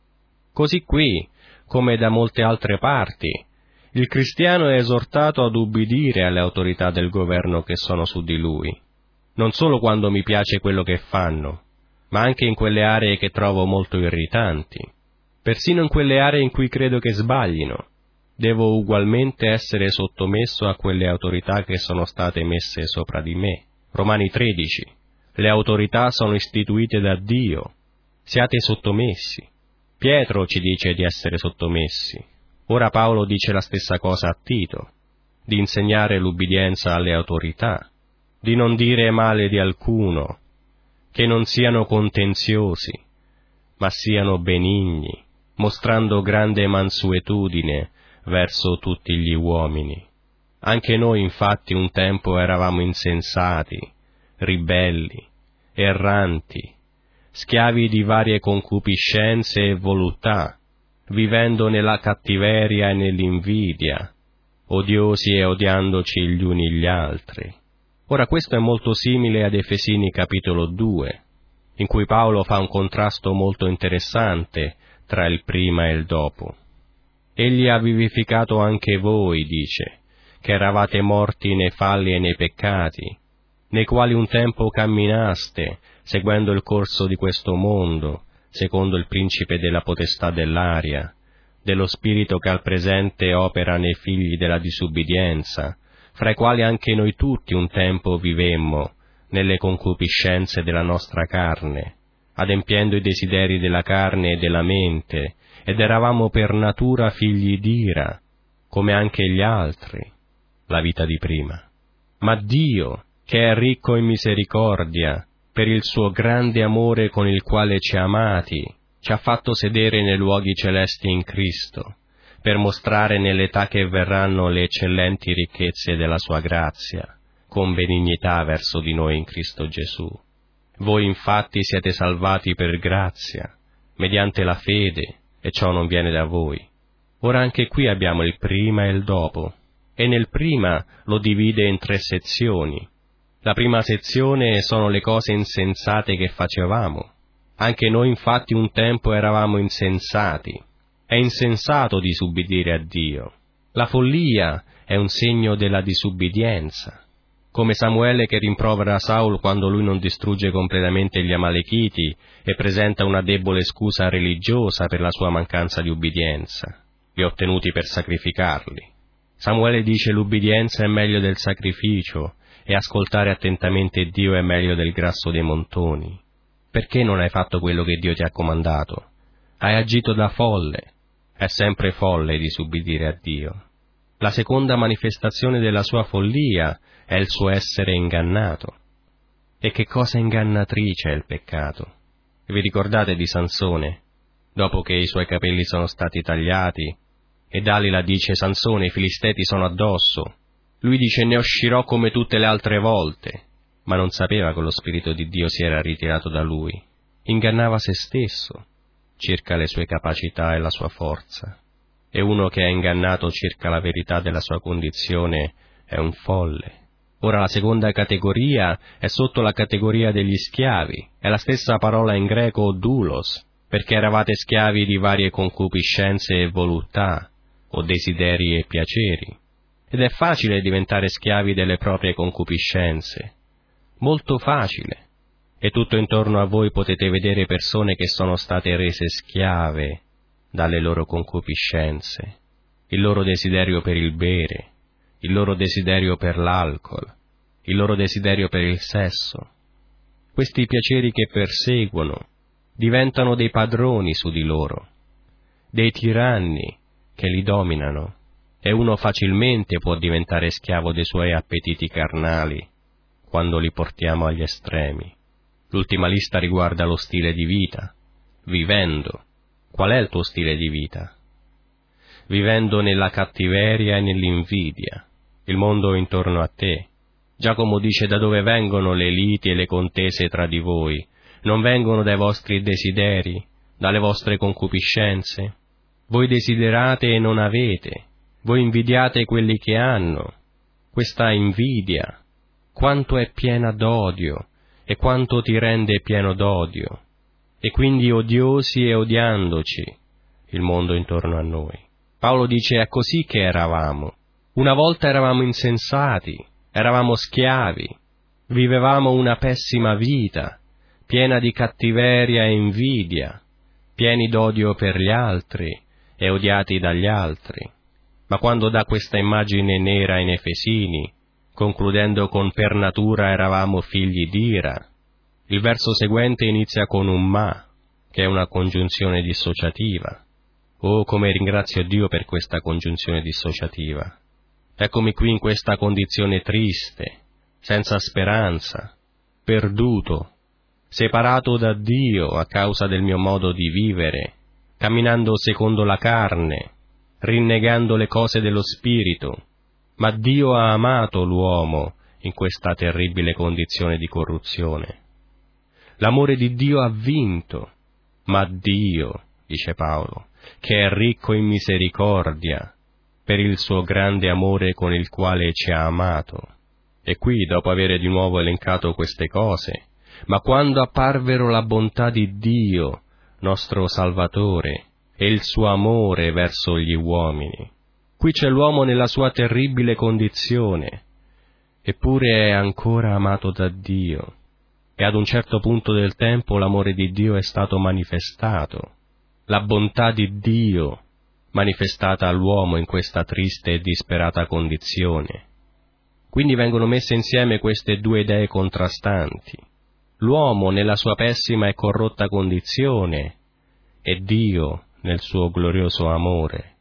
Così qui, come da molte altre parti, il cristiano è esortato ad ubbidire alle autorità del governo che sono su di lui, non solo quando mi piace quello che fanno, ma anche in quelle aree che trovo molto irritanti, persino in quelle aree in cui credo che sbaglino. Devo ugualmente essere sottomesso a quelle autorità che sono state messe sopra di me. Romani tredici. Le autorità sono istituite da Dio. Siate sottomessi. Pietro ci dice di essere sottomessi. Ora Paolo dice la stessa cosa a Tito, di insegnare l'ubbidienza alle autorità, di non dire male di alcuno, che non siano contenziosi, ma siano benigni, mostrando grande mansuetudine verso tutti gli uomini. Anche noi infatti un tempo eravamo insensati, ribelli, erranti, schiavi di varie concupiscenze e voluttà, vivendo nella cattiveria e nell'invidia, odiosi e odiandoci gli uni gli altri. Ora questo è molto simile ad Efesini capitolo due, in cui Paolo fa un contrasto molto interessante tra il prima e il dopo. Egli ha vivificato anche voi, dice, che eravate morti nei falli e nei peccati, nei quali un tempo camminaste, seguendo il corso di questo mondo, secondo il principe della potestà dell'aria, dello spirito che al presente opera nei figli della disubbidienza, fra i quali anche noi tutti un tempo vivemmo, nelle concupiscenze della nostra carne, adempiendo i desideri della carne e della mente, ed eravamo per natura figli d'ira, come anche gli altri, la vita di prima. Ma Dio, che è ricco in misericordia, per il suo grande amore con il quale ci ha amati, ci ha fatto sedere nei luoghi celesti in Cristo, per mostrare nell'età che verranno le eccellenti ricchezze della sua grazia, con benignità verso di noi in Cristo Gesù. Voi infatti siete salvati per grazia, mediante la fede, e ciò non viene da voi. Ora anche qui abbiamo il prima e il dopo, e nel prima lo divide in tre sezioni. La prima sezione sono le cose insensate che facevamo. Anche noi infatti un tempo eravamo insensati. È insensato disubbidire a Dio. La follia è un segno della disubbidienza. Come Samuele che rimprovera Saul quando lui non distrugge completamente gli Amalechiti e presenta una debole scusa religiosa per la sua mancanza di ubbidienza. Li ha ottenuti per sacrificarli. Samuele dice l'ubbidienza è meglio del sacrificio e ascoltare attentamente Dio è meglio del grasso dei montoni. Perché non hai fatto quello che Dio ti ha comandato? Hai agito da folle. È sempre folle disubbidire a Dio. La seconda manifestazione della sua follia è il suo essere ingannato. E che cosa ingannatrice è il peccato? Vi ricordate di Sansone? Dopo che i suoi capelli sono stati tagliati, e Dalila dice: Sansone, i filisteti sono addosso. Lui dice: ne uscirò come tutte le altre volte. Ma non sapeva che lo Spirito di Dio si era ritirato da lui. Ingannava se stesso circa le sue capacità e la sua forza. E uno che è ingannato circa la verità della sua condizione è un folle. Ora la seconda categoria è sotto la categoria degli schiavi. È la stessa parola in greco doulos, perché eravate schiavi di varie concupiscenze e voluttà, o desideri e piaceri. Ed è facile diventare schiavi delle proprie concupiscenze. Molto facile. E tutto intorno a voi potete vedere persone che sono state rese schiave dalle loro concupiscenze, il loro desiderio per il bere, il loro desiderio per l'alcol, il loro desiderio per il sesso. Questi piaceri che perseguono diventano dei padroni su di loro, dei tiranni che li dominano, e uno facilmente può diventare schiavo dei suoi appetiti carnali quando li portiamo agli estremi. L'ultima lista riguarda lo stile di vita, vivendo. Qual è il tuo stile di vita? Vivendo nella cattiveria e nell'invidia, il mondo intorno a te. Giacomo dice: da dove vengono le liti e le contese tra di voi? Non vengono dai vostri desideri, dalle vostre concupiscenze? Voi desiderate e non avete, voi invidiate quelli che hanno. Questa invidia, quanto è piena d'odio, e quanto ti rende pieno d'odio, e quindi odiosi e odiandoci il mondo intorno a noi. Paolo dice: è così che eravamo. Una volta eravamo insensati, eravamo schiavi, vivevamo una pessima vita, piena di cattiveria e invidia, pieni d'odio per gli altri e odiati dagli altri. Ma quando dà questa immagine nera in Efesini, concludendo con per natura eravamo figli d'ira, il verso seguente inizia con un ma, che è una congiunzione dissociativa. Oh, come ringrazio Dio per questa congiunzione dissociativa. Eccomi qui in questa condizione triste, senza speranza, perduto, separato da Dio a causa del mio modo di vivere, camminando secondo la carne, rinnegando le cose dello spirito. Ma Dio ha amato l'uomo in questa terribile condizione di corruzione. L'amore di Dio ha vinto, ma Dio, dice Paolo, che è ricco in misericordia, per il suo grande amore con il quale ci ha amato. E qui, dopo aver di nuovo elencato queste cose, ma quando apparvero la bontà di Dio, nostro Salvatore, e il suo amore verso gli uomini. Qui c'è l'uomo nella sua terribile condizione, eppure è ancora amato da Dio, e ad un certo punto del tempo l'amore di Dio è stato manifestato, la bontà di Dio manifestata all'uomo in questa triste e disperata condizione. Quindi vengono messe insieme queste due idee contrastanti: l'uomo nella sua pessima e corrotta condizione e Dio nel suo glorioso amore,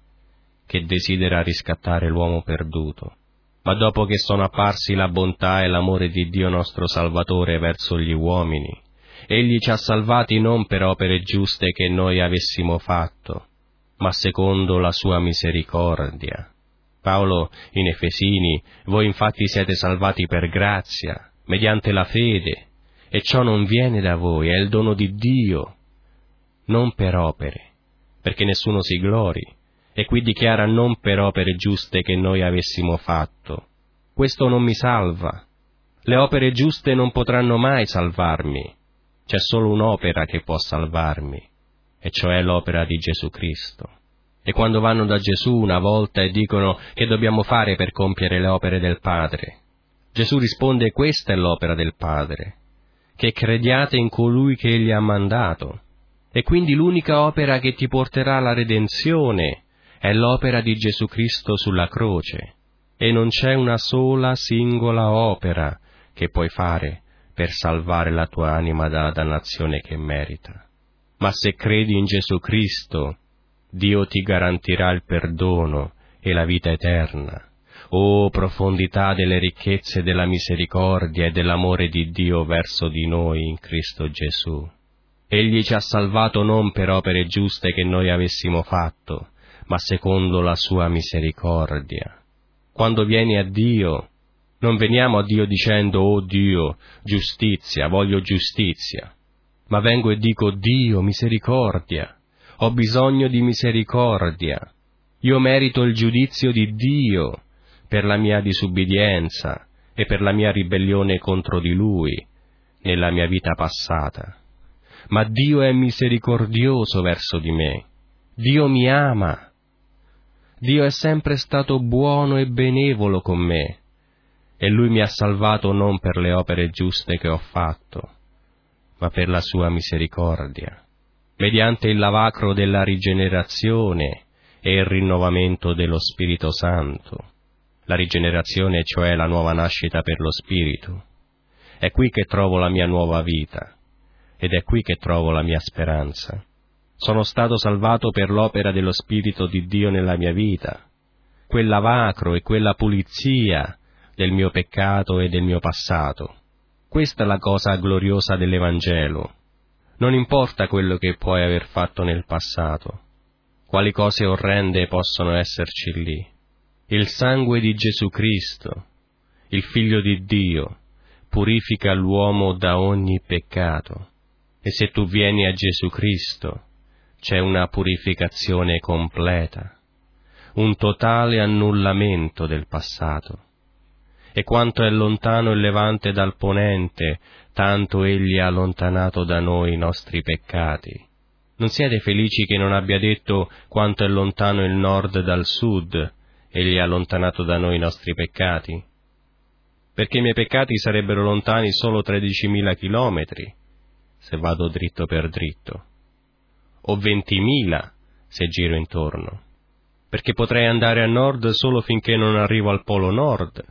che desidera riscattare l'uomo perduto. Ma dopo che sono apparsi la bontà e l'amore di Dio nostro Salvatore verso gli uomini, Egli ci ha salvati non per opere giuste che noi avessimo fatto, ma secondo la sua misericordia. Paolo in Efesini: voi infatti siete salvati per grazia, mediante la fede, e ciò non viene da voi, è il dono di Dio, non per opere, perché nessuno si glori. E qui dichiara: non per opere giuste che noi avessimo fatto. Questo non mi salva. Le opere giuste non potranno mai salvarmi. C'è solo un'opera che può salvarmi, e cioè l'opera di Gesù Cristo. E quando vanno da Gesù una volta e dicono: che dobbiamo fare per compiere le opere del Padre? Gesù risponde: questa è l'opera del Padre, che crediate in colui che Egli ha mandato. E quindi l'unica opera che ti porterà alla redenzione è l'opera di Gesù Cristo sulla croce, e non c'è una sola singola opera che puoi fare per salvare la tua anima dalla dannazione che merita. Ma se credi in Gesù Cristo, Dio ti garantirà il perdono e la vita eterna. Oh, profondità delle ricchezze della misericordia e dell'amore di Dio verso di noi in Cristo Gesù. Egli ci ha salvato non per opere giuste che noi avessimo fatto, ma secondo la sua misericordia. Quando vieni a Dio, non veniamo a Dio dicendo: oh Dio, giustizia, voglio giustizia, ma vengo e dico: Dio, misericordia, ho bisogno di misericordia, io merito il giudizio di Dio per la mia disubbidienza e per la mia ribellione contro di Lui nella mia vita passata. Ma Dio è misericordioso verso di me, Dio mi ama, Dio è sempre stato buono e benevolo con me, e Lui mi ha salvato non per le opere giuste che ho fatto, ma per la sua misericordia, mediante il lavacro della rigenerazione e il rinnovamento dello Spirito Santo. La rigenerazione, cioè la nuova nascita per lo Spirito. È qui che trovo la mia nuova vita, ed è qui che trovo la mia speranza. Sono stato salvato per l'opera dello Spirito di Dio nella mia vita, quel lavacro e quella pulizia del mio peccato e del mio passato. Questa è la cosa gloriosa dell'Evangelo. Non importa quello che puoi aver fatto nel passato, quali cose orrende possono esserci lì. Il sangue di Gesù Cristo, il Figlio di Dio, purifica l'uomo da ogni peccato. E se tu vieni a Gesù Cristo, c'è una purificazione completa, un totale annullamento del passato. E quanto è lontano il Levante dal Ponente, tanto Egli ha allontanato da noi i nostri peccati. Non siete felici che non abbia detto quanto è lontano il Nord dal Sud, Egli ha allontanato da noi i nostri peccati? Perché i miei peccati sarebbero lontani solo tredicimila chilometri, se vado dritto per dritto, o ventimila se giro intorno, perché potrei andare a nord solo finché non arrivo al polo nord,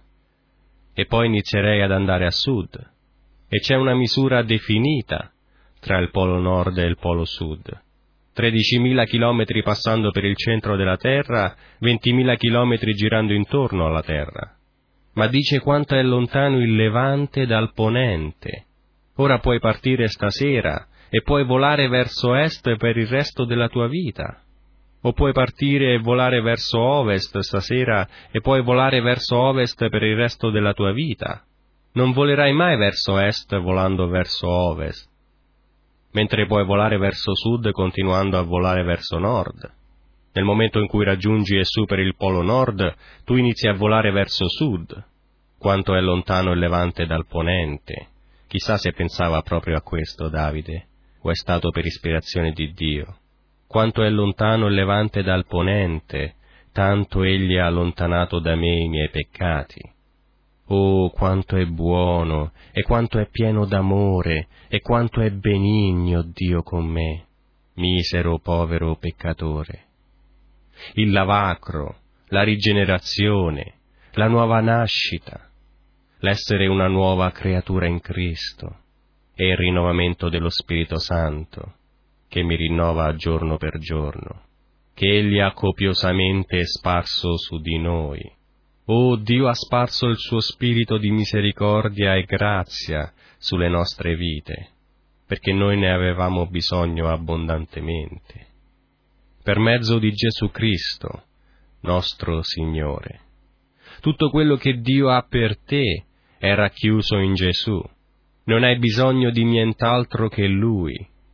e poi inizierei ad andare a sud, e c'è una misura definita tra il polo nord e il polo sud. tredicimila chilometri passando per il centro della Terra, ventimila chilometri girando intorno alla Terra. Ma dice quanto è lontano il Levante dal Ponente. Ora puoi partire stasera e puoi volare verso est per il resto della tua vita. O puoi partire e volare verso ovest stasera e puoi volare verso ovest per il resto della tua vita. Non volerai mai verso est volando verso ovest, mentre puoi volare verso sud continuando a volare verso nord. Nel momento in cui raggiungi e superi il polo nord, tu inizi a volare verso sud. Quanto è lontano il Levante dal Ponente. Chissà se pensava proprio a questo Davide, o è stato per ispirazione di Dio. Quanto è lontano il Levante dal Ponente, tanto Egli ha allontanato da me i miei peccati. Oh, quanto è buono, e quanto è pieno d'amore, e quanto è benigno Dio con me, misero povero peccatore. Il lavacro, la rigenerazione, la nuova nascita, l'essere una nuova creatura in Cristo, e il rinnovamento dello Spirito Santo, che mi rinnova giorno per giorno, che Egli ha copiosamente sparso su di noi. Oh, Dio ha sparso il suo spirito di misericordia e grazia sulle nostre vite, perché noi ne avevamo bisogno abbondantemente. Per mezzo di Gesù Cristo, nostro Signore. Tutto quello che Dio ha per te è racchiuso in Gesù. Non hai bisogno di nient'altro che Lui.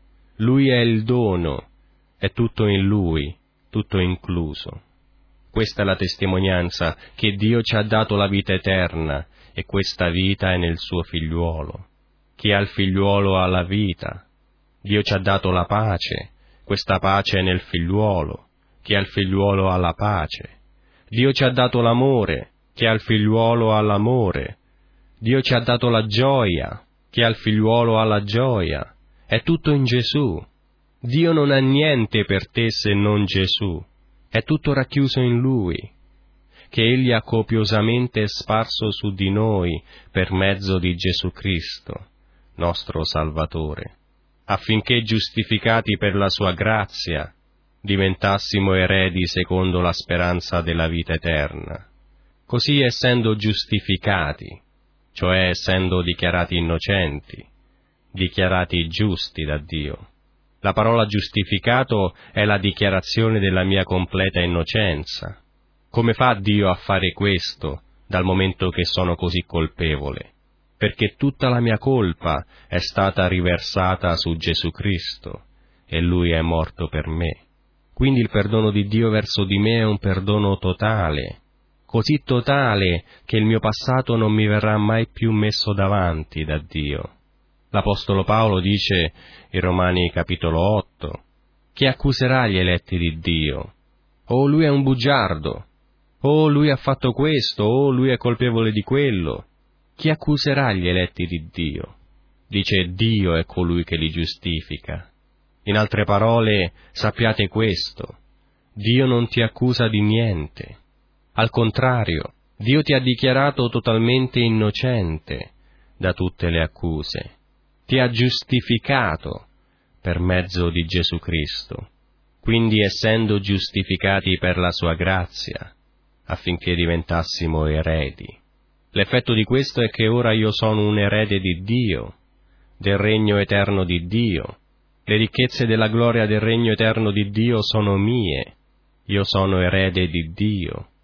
Lui è il dono, è tutto in Lui, tutto incluso. Questa è la testimonianza che Dio ci ha dato la vita eterna, e questa vita è nel suo figliuolo. Chi ha il figliuolo ha la vita. Dio ci ha dato la pace, questa pace è nel figliuolo. Chi ha il figliuolo ha la pace. Dio ci ha dato l'amore, chi ha il figliuolo ha l'amore. Dio ci ha dato la gioia, chi ha il figliuolo ha la gioia. È tutto in Gesù. Dio non ha niente per te se non Gesù. È tutto racchiuso in Lui, che Egli ha copiosamente sparso su di noi per mezzo di Gesù Cristo, nostro Salvatore, affinché giustificati per la Sua grazia diventassimo eredi secondo la speranza della vita eterna. Così, essendo giustificati, cioè essendo dichiarati innocenti, dichiarati giusti da Dio. La parola giustificato è la dichiarazione della mia completa innocenza. Come fa Dio a fare questo, dal momento che sono così colpevole? Perché tutta la mia colpa è stata riversata su Gesù Cristo, e Lui è morto per me. Quindi il perdono di Dio verso di me è un perdono totale, così totale che il mio passato non mi verrà mai più messo davanti da Dio. L'Apostolo Paolo dice in Romani capitolo otto, chi accuserà gli eletti di Dio? Oh, lui è un bugiardo, oh, lui ha fatto questo, oh, lui è colpevole di quello. Chi accuserà gli eletti di Dio? Dice Dio è colui che li giustifica. In altre parole, sappiate questo, Dio non ti accusa di niente. Al contrario, Dio ti ha dichiarato totalmente innocente da tutte le accuse. Ti ha giustificato per mezzo di Gesù Cristo. Quindi, essendo giustificati per la sua grazia, affinché diventassimo eredi. L'effetto di questo è che ora io sono un erede di Dio, del regno eterno di Dio. Le ricchezze della gloria del regno eterno di Dio sono mie. Io sono erede di Dio.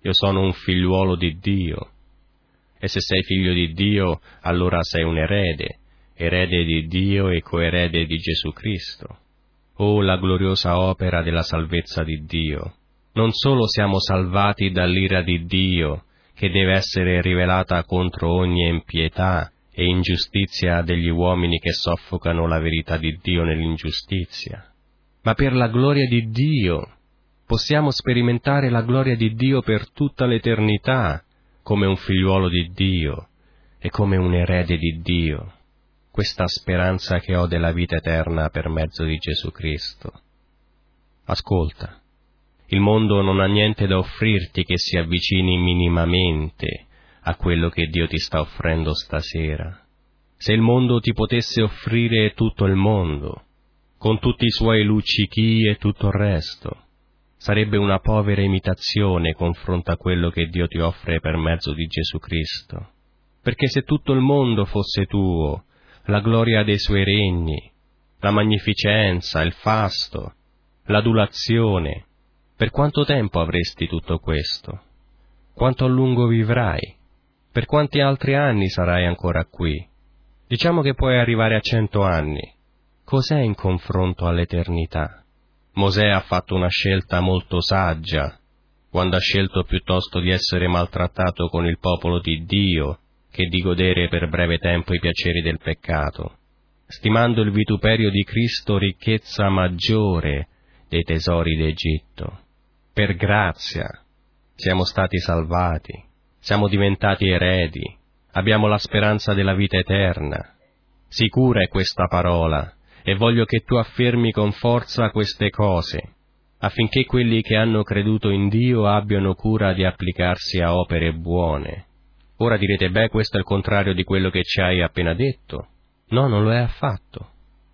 io sono un figliuolo di Dio. E se sei figlio di Dio, allora sei un erede, erede di Dio e coerede di Gesù Cristo. Oh, la gloriosa opera della salvezza di Dio! Non solo siamo salvati dall'ira di Dio, che deve essere rivelata contro ogni impietà e ingiustizia degli uomini che soffocano la verità di Dio nell'ingiustizia, ma per la gloria di Dio possiamo sperimentare la gloria di Dio per tutta l'eternità, come un figliuolo di Dio e come un erede di Dio, questa speranza che ho della vita eterna per mezzo di Gesù Cristo. Ascolta, il mondo non ha niente da offrirti che si avvicini minimamente a quello che Dio ti sta offrendo stasera. Se il mondo ti potesse offrire tutto il mondo, con tutti i suoi luccichi e tutto il resto, sarebbe una povera imitazione confronto a quello che Dio ti offre per mezzo di Gesù Cristo. Perché se tutto il mondo fosse tuo, la gloria dei suoi regni, la magnificenza, il fasto, l'adulazione, per quanto tempo avresti tutto questo? Quanto a lungo vivrai? Per quanti altri anni sarai ancora qui? Diciamo che puoi arrivare a cento anni. Cos'è in confronto all'eternità? Mosè ha fatto una scelta molto saggia, quando ha scelto piuttosto di essere maltrattato con il popolo di Dio che di godere per breve tempo i piaceri del peccato, stimando il vituperio di Cristo ricchezza maggiore dei tesori d'Egitto. Per grazia siamo stati salvati, siamo diventati eredi, abbiamo la speranza della vita eterna. Sicura è questa parola, e voglio che tu affermi con forza queste cose, affinché quelli che hanno creduto in Dio abbiano cura di applicarsi a opere buone. Ora direte, beh, questo è il contrario di quello che ci hai appena detto. No, non lo è affatto.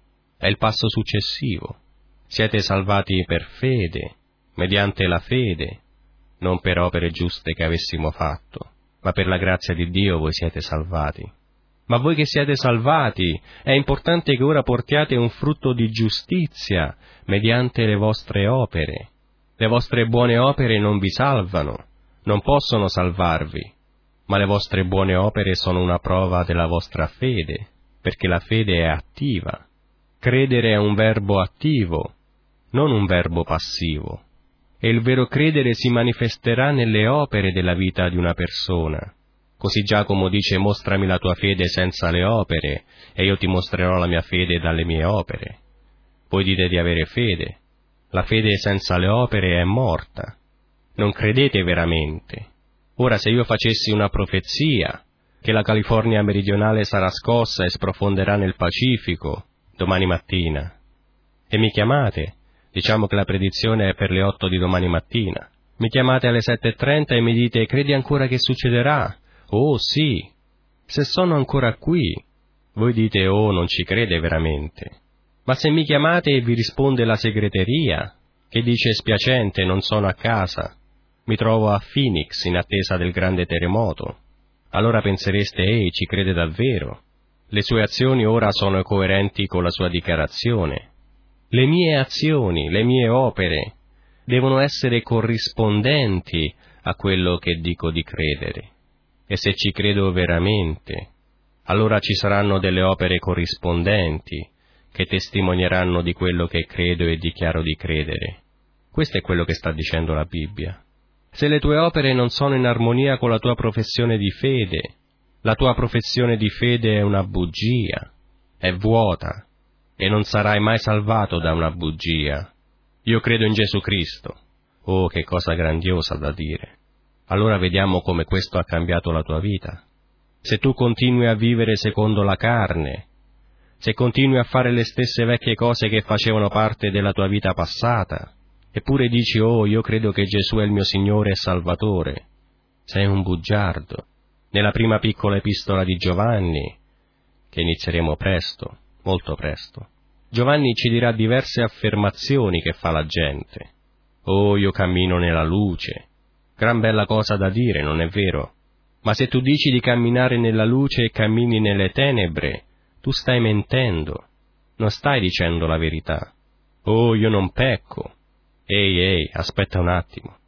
È il passo successivo. Siete salvati per fede, mediante la fede, non per opere giuste che avessimo fatto, ma per la grazia di Dio voi siete salvati. Ma voi che siete salvati, è importante che ora portiate un frutto di giustizia mediante le vostre opere. Le vostre buone opere non vi salvano, non possono salvarvi, ma le vostre buone opere sono una prova della vostra fede, perché la fede è attiva. Credere è un verbo attivo, non un verbo passivo, e il vero credere si manifesterà nelle opere della vita di una persona. Così Giacomo dice: mostrami la tua fede senza le opere, e io ti mostrerò la mia fede dalle mie opere. Voi dite di avere fede. La fede senza le opere è morta. Non credete veramente. Ora, se io facessi una profezia, che la California meridionale sarà scossa e sprofonderà nel Pacifico domani mattina, e mi chiamate, diciamo che la predizione è per le otto di domani mattina, mi chiamate alle sette e trenta e mi dite: credi ancora che succederà? Oh sì. Se sono ancora qui, voi dite: oh, non ci crede veramente. Ma se mi chiamate e vi risponde la segreteria, che dice: spiacente, non sono a casa, mi trovo a Phoenix in attesa del grande terremoto, allora pensereste: ehi, ci crede davvero. Le sue azioni ora sono coerenti con la sua dichiarazione. Le mie azioni, le mie opere, devono essere corrispondenti a quello che dico di credere. E se ci credo veramente, allora ci saranno delle opere corrispondenti che testimonieranno di quello che credo e dichiaro di credere. Questo è quello che sta dicendo la Bibbia. Se le tue opere non sono in armonia con la tua professione di fede, la tua professione di fede è una bugia, è vuota, e non sarai mai salvato da una bugia. Io credo in Gesù Cristo. Oh, che cosa grandiosa da dire! Allora vediamo come questo ha cambiato la tua vita. Se tu continui a vivere secondo la carne, se continui a fare le stesse vecchie cose che facevano parte della tua vita passata, eppure dici: oh, io credo che Gesù è il mio Signore e Salvatore, sei un bugiardo. Nella prima piccola epistola di Giovanni, che inizieremo presto, molto presto, Giovanni ci dirà diverse affermazioni che fa la gente. Oh, io cammino nella luce. Gran bella cosa da dire, non è vero? Ma se tu dici di camminare nella luce e cammini nelle tenebre, tu stai mentendo, non stai dicendo la verità. Oh, io non pecco. Ehi, ehi, aspetta un attimo.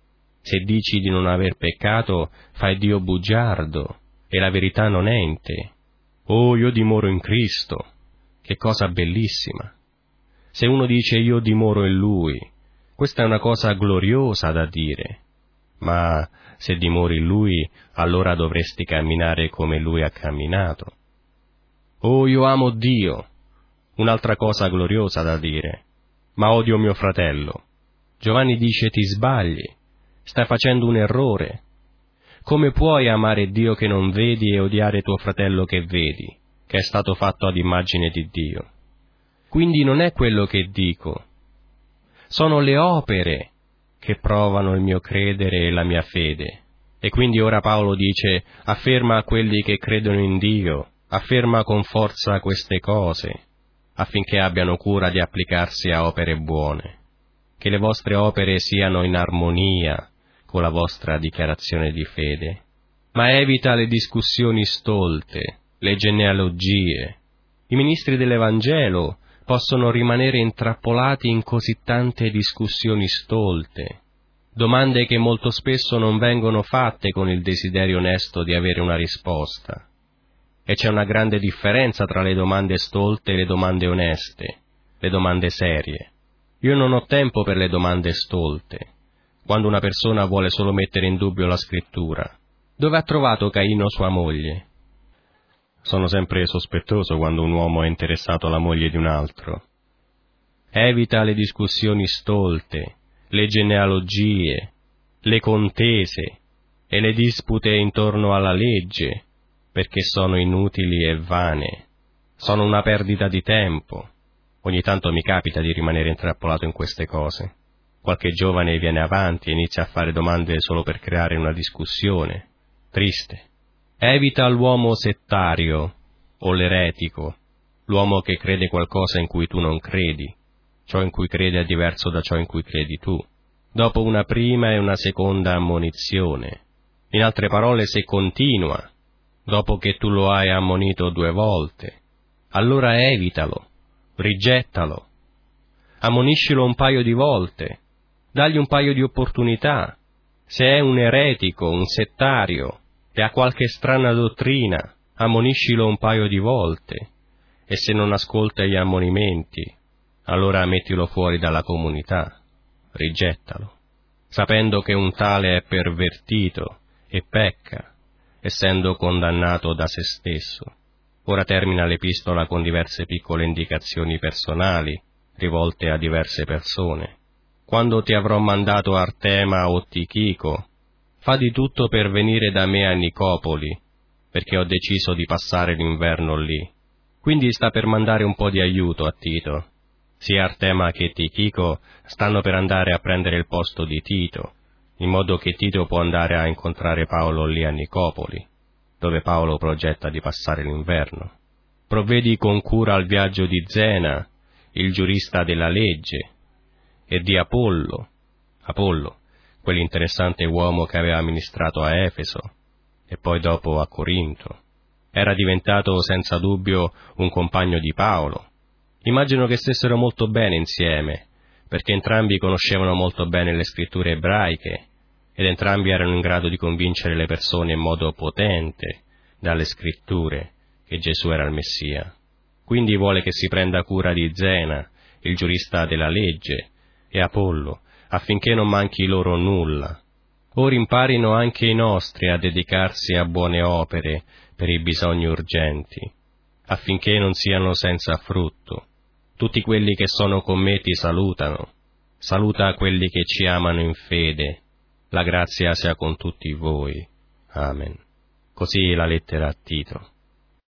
Se dici di non aver peccato, fai Dio bugiardo, e la verità non è in te. Oh, io dimoro in Cristo. Che cosa bellissima! Se uno dice io dimoro in Lui, questa è una cosa gloriosa da dire. Ma se dimori in Lui, allora dovresti camminare come Lui ha camminato. Oh, io amo Dio! Un'altra cosa gloriosa da dire. Ma odio mio fratello. Giovanni dice ti sbagli, stai facendo un errore. Come puoi amare Dio che non vedi e odiare tuo fratello che vedi, che è stato fatto ad immagine di Dio? Quindi non è quello che dico. Sono le opere che provano il mio credere e la mia fede. E quindi ora Paolo dice, afferma a quelli che credono in Dio, afferma con forza queste cose, affinché abbiano cura di applicarsi a opere buone. Che le vostre opere siano in armonia con la vostra dichiarazione di fede. Ma evita le discussioni stolte, le genealogie. I ministri dell'Evangelo possono rimanere intrappolati in così tante discussioni stolte, domande che molto spesso non vengono fatte con il desiderio onesto di avere una risposta. E c'è una grande differenza tra le domande stolte e le domande oneste, le domande serie. Io non ho tempo per le domande stolte, quando una persona vuole solo mettere in dubbio la scrittura. Dove ha trovato Caino sua moglie? Sono sempre sospettoso quando un uomo è interessato alla moglie di un altro. Evita le discussioni stolte, le genealogie, le contese e le dispute intorno alla legge, perché sono inutili e vane. Sono una perdita di tempo. Ogni tanto mi capita di rimanere intrappolato in queste cose. Qualche giovane viene avanti e inizia a fare domande solo per creare una discussione. Triste. Evita l'uomo settario o l'eretico, l'uomo che crede qualcosa in cui tu non credi. Ciò in cui crede è diverso da ciò in cui credi tu. Dopo una prima e una seconda ammonizione. In altre parole, se continua, dopo che tu lo hai ammonito due volte, allora evitalo, rigettalo. Ammoniscilo un paio di volte, dagli un paio di opportunità. Se è un eretico, un settario, e ha qualche strana dottrina, ammoniscilo un paio di volte, e se non ascolta gli ammonimenti, allora mettilo fuori dalla comunità, rigettalo, sapendo che un tale è pervertito e pecca, essendo condannato da se stesso. Ora termina l'epistola con diverse piccole indicazioni personali, rivolte a diverse persone. Quando ti avrò mandato Artema o Tichico, fa di tutto per venire da me a Nicopoli, perché ho deciso di passare l'inverno lì. Quindi sta per mandare un po' di aiuto a Tito. Sia Artema che Tichico stanno per andare a prendere il posto di Tito, in modo che Tito può andare a incontrare Paolo lì a Nicopoli, dove Paolo progetta di passare l'inverno. Provvedi con cura al viaggio di Zena, il giurista della legge, e di Apollo, Apollo, quell'interessante uomo che aveva ministrato a Efeso e poi dopo a Corinto. Era diventato senza dubbio un compagno di Paolo. Immagino che stessero molto bene insieme, perché entrambi conoscevano molto bene le scritture ebraiche ed entrambi erano in grado di convincere le persone in modo potente dalle scritture che Gesù era il Messia. Quindi vuole che si prenda cura di Zena, il giurista della legge, e Apollo, affinché non manchi loro nulla. Ora imparino anche i nostri a dedicarsi a buone opere per i bisogni urgenti, affinché non siano senza frutto. Tutti quelli che sono con me ti salutano. Saluta quelli che ci amano in fede. La grazia sia con tutti voi. Amen. Così la lettera a Tito.